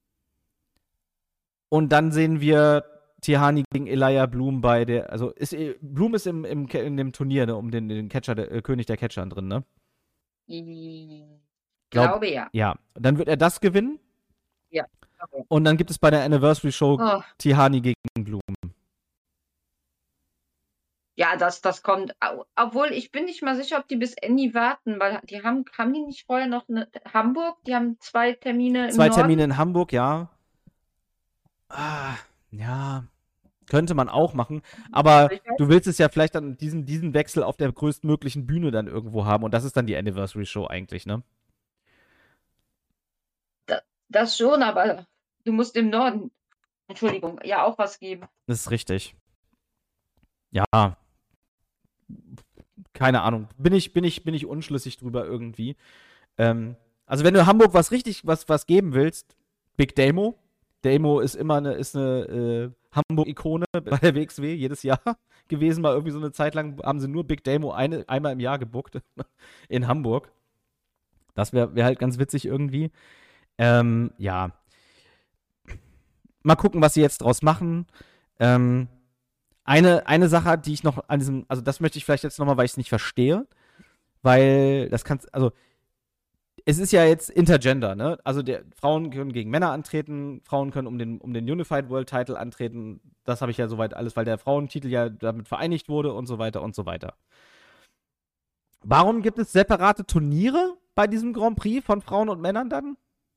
Und dann sehen wir Tihani gegen Elijah Bloom bei der. Also Bloom ist in dem Turnier, ne, um den Catcher, König der Catcher drin, ne? Ich Glaub, glaube ja. ja. Dann wird er das gewinnen. Ja. Okay. Und dann gibt es bei der Anniversary Show Oh. Tihani gegen Bloom. Ja, das kommt. Obwohl, ich bin nicht mal sicher, ob die bis Ende warten, weil haben die nicht vorher noch Hamburg? Die haben 2 Termine im 2 Norden. Termine in Hamburg, ja. Ja, könnte man auch machen. Aber du willst es ja vielleicht dann diesen Wechsel auf der größtmöglichen Bühne dann irgendwo haben. Und das ist dann die Anniversary Show eigentlich, ne? Das schon, aber du musst im Norden, Entschuldigung, ja auch was geben. Das ist richtig. Ja. Keine Ahnung. Bin ich unschlüssig drüber irgendwie. Also wenn du Hamburg was geben willst, Big Damo. Damo ist immer eine Hamburg-Ikone bei der WXW jedes Jahr gewesen. Mal irgendwie so eine Zeit lang haben sie nur Big Damo einmal im Jahr gebuckt in Hamburg. Das wär halt ganz witzig irgendwie. Ja. Mal gucken, was sie jetzt draus machen. Eine Sache, die ich noch also das möchte ich vielleicht jetzt nochmal, weil ich es nicht verstehe, weil also es ist ja jetzt Intergender, ne? Also Frauen können gegen Männer antreten, Frauen können um den Unified World Title antreten. Das habe ich ja soweit alles, weil der Frauentitel ja damit vereinigt wurde und so weiter und so weiter. Warum gibt es separate Turniere bei diesem Grand Prix von Frauen und Männern dann?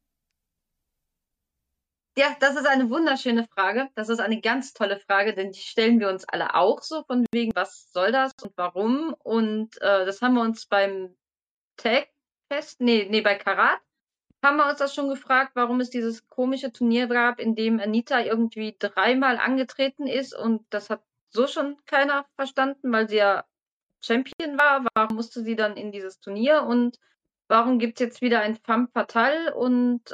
Ja, das ist eine wunderschöne Frage. Das ist eine ganz tolle Frage, denn die stellen wir uns alle auch so von wegen, was soll das und warum? Und das haben wir uns beim Tag-Fest, bei Karat, haben wir uns das schon gefragt, warum es dieses komische Turnier gab, in dem Anita irgendwie 3-mal angetreten ist und das hat so schon keiner verstanden, weil sie ja Champion war. Warum musste sie dann in dieses Turnier und warum gibt es jetzt wieder ein Femme Fatale und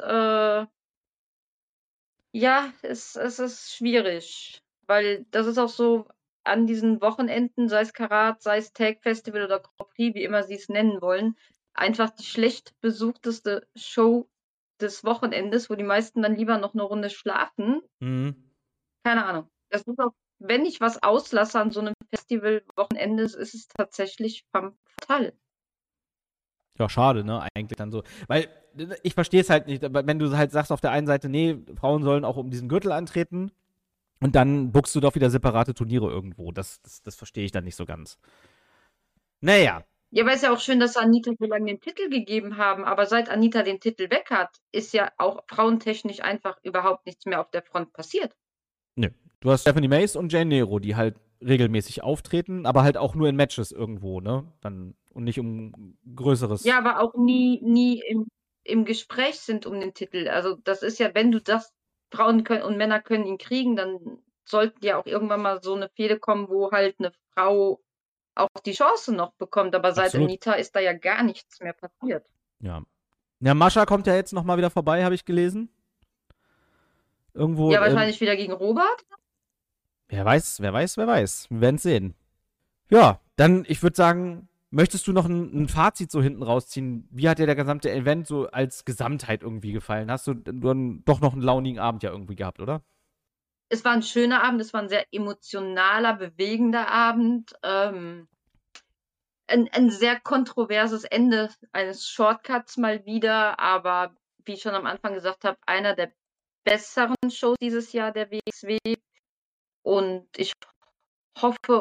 ja, es ist schwierig, weil das ist auch so an diesen Wochenenden, sei es Karat, sei es Tag Festival oder Grand Prix, wie immer sie es nennen wollen, einfach die schlecht besuchteste Show des Wochenendes, wo die meisten dann lieber noch eine Runde schlafen. Mhm. Keine Ahnung. Das ist auch, wenn ich was auslasse an so einem Festival-Wochenende, ist es tatsächlich femme fatale. Ja, schade, ne? Eigentlich dann so. Weil ich verstehe es halt nicht, wenn du halt sagst auf der einen Seite, nee, Frauen sollen auch um diesen Gürtel antreten und dann buchst du doch wieder separate Turniere irgendwo. Das verstehe ich dann nicht so ganz. Naja. Ja, aber ist ja auch schön, dass Anita so lange den Titel gegeben haben, aber seit Anita den Titel weg hat, ist ja auch frauentechnisch einfach überhaupt nichts mehr auf der Front passiert. Nö. Du hast Stephanie Mace und Jane Nero, die halt regelmäßig auftreten, aber halt auch nur in Matches irgendwo, ne? Dann, und nicht um größeres. Ja, aber auch nie im Gespräch sind um den Titel. Also das ist ja, wenn du das, Frauen können und Männer können ihn kriegen, dann sollten ja auch irgendwann mal so eine Fehde kommen, wo halt eine Frau auch die Chance noch bekommt. Aber seit Absolut. Anita ist da ja gar nichts mehr passiert. Ja. Ja, Mascha kommt ja jetzt nochmal wieder vorbei, habe ich gelesen. Irgendwo. Ja, wahrscheinlich wieder gegen Robert. Wer weiß. Wir werden es sehen. Ja, dann, ich würde sagen, möchtest du noch ein Fazit so hinten rausziehen? Wie hat dir der gesamte Event so als Gesamtheit irgendwie gefallen? Hast du dann doch noch einen launigen Abend ja irgendwie gehabt, oder? Es war ein schöner Abend, es war ein sehr emotionaler, bewegender Abend. Ein sehr kontroverses Ende eines Shortcuts mal wieder, aber wie ich schon am Anfang gesagt habe, einer der besseren Shows dieses Jahr der WXW. Und ich hoffe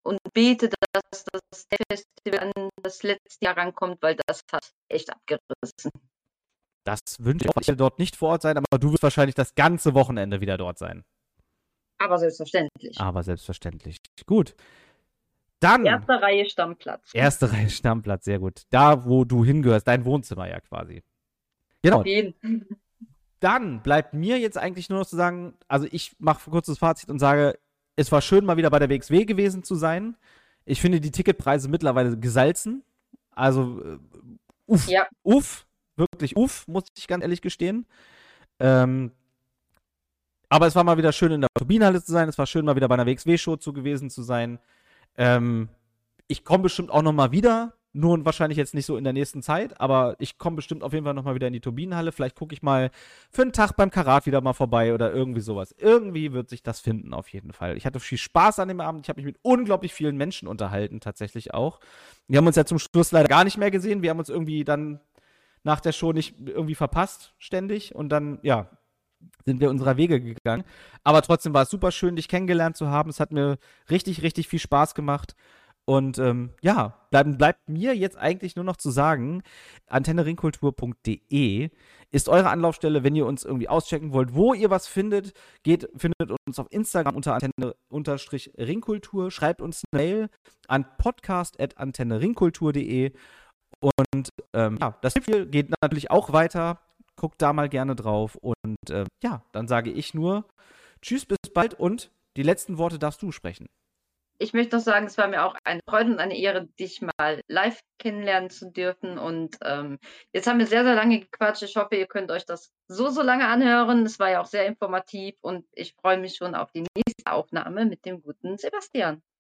und bete, dass das Festival an das letzte Jahr rankommt, weil das hat echt abgerissen. Das wünsche ich auch. Ich werde dort nicht vor Ort sein, aber du wirst wahrscheinlich das ganze Wochenende wieder dort sein. Aber selbstverständlich. Aber selbstverständlich. Gut. Dann. Erste Reihe Stammplatz. Erste Reihe Stammplatz, sehr gut. Da, wo du hingehörst, dein Wohnzimmer ja quasi. Genau. Auf jeden. Dann bleibt mir jetzt eigentlich nur noch zu sagen, also ich mache ein kurzes Fazit und sage, es war schön, mal wieder bei der WXW gewesen zu sein. Ich finde die Ticketpreise mittlerweile gesalzen. Also, uff, Ja. uff, wirklich uff, muss ich ganz ehrlich gestehen. Aber es war mal wieder schön, in der Turbinenhalle zu sein. Es war schön, mal wieder bei einer WXW-Show gewesen zu sein. Ich komme bestimmt auch noch mal wieder. Nur wahrscheinlich jetzt nicht so in der nächsten Zeit, aber ich komme bestimmt auf jeden Fall noch mal wieder in die Turbinenhalle. Vielleicht gucke ich mal für einen Tag beim Karat wieder mal vorbei oder irgendwie sowas. Irgendwie wird sich das finden, auf jeden Fall. Ich hatte viel Spaß an dem Abend. Ich habe mich mit unglaublich vielen Menschen unterhalten, tatsächlich auch. Wir haben uns ja zum Schluss leider gar nicht mehr gesehen. Wir haben uns irgendwie dann nach der Show nicht irgendwie verpasst, ständig. Und dann, ja, sind wir unserer Wege gegangen. Aber trotzdem war es super schön, dich kennengelernt zu haben. Es hat mir richtig, richtig viel Spaß gemacht. Und ja, bleibt mir jetzt eigentlich nur noch zu sagen, antenneringkultur.de ist eure Anlaufstelle, wenn ihr uns irgendwie auschecken wollt, wo ihr was findet. Findet uns auf Instagram unter Antenne-Ringkultur, schreibt uns eine Mail an podcast@antenneringkultur.de und ja, das Spiel geht natürlich auch weiter. Guckt da mal gerne drauf und ja, dann sage ich nur tschüss, bis bald und die letzten Worte darfst du sprechen. Ich möchte noch sagen, es war mir auch eine Freude und eine Ehre, dich mal live kennenlernen zu dürfen. Und jetzt haben wir sehr, sehr lange gequatscht. Ich hoffe, ihr könnt euch das so lange anhören. Es war ja auch sehr informativ und ich freue mich schon auf die nächste Aufnahme mit dem guten Sebastian.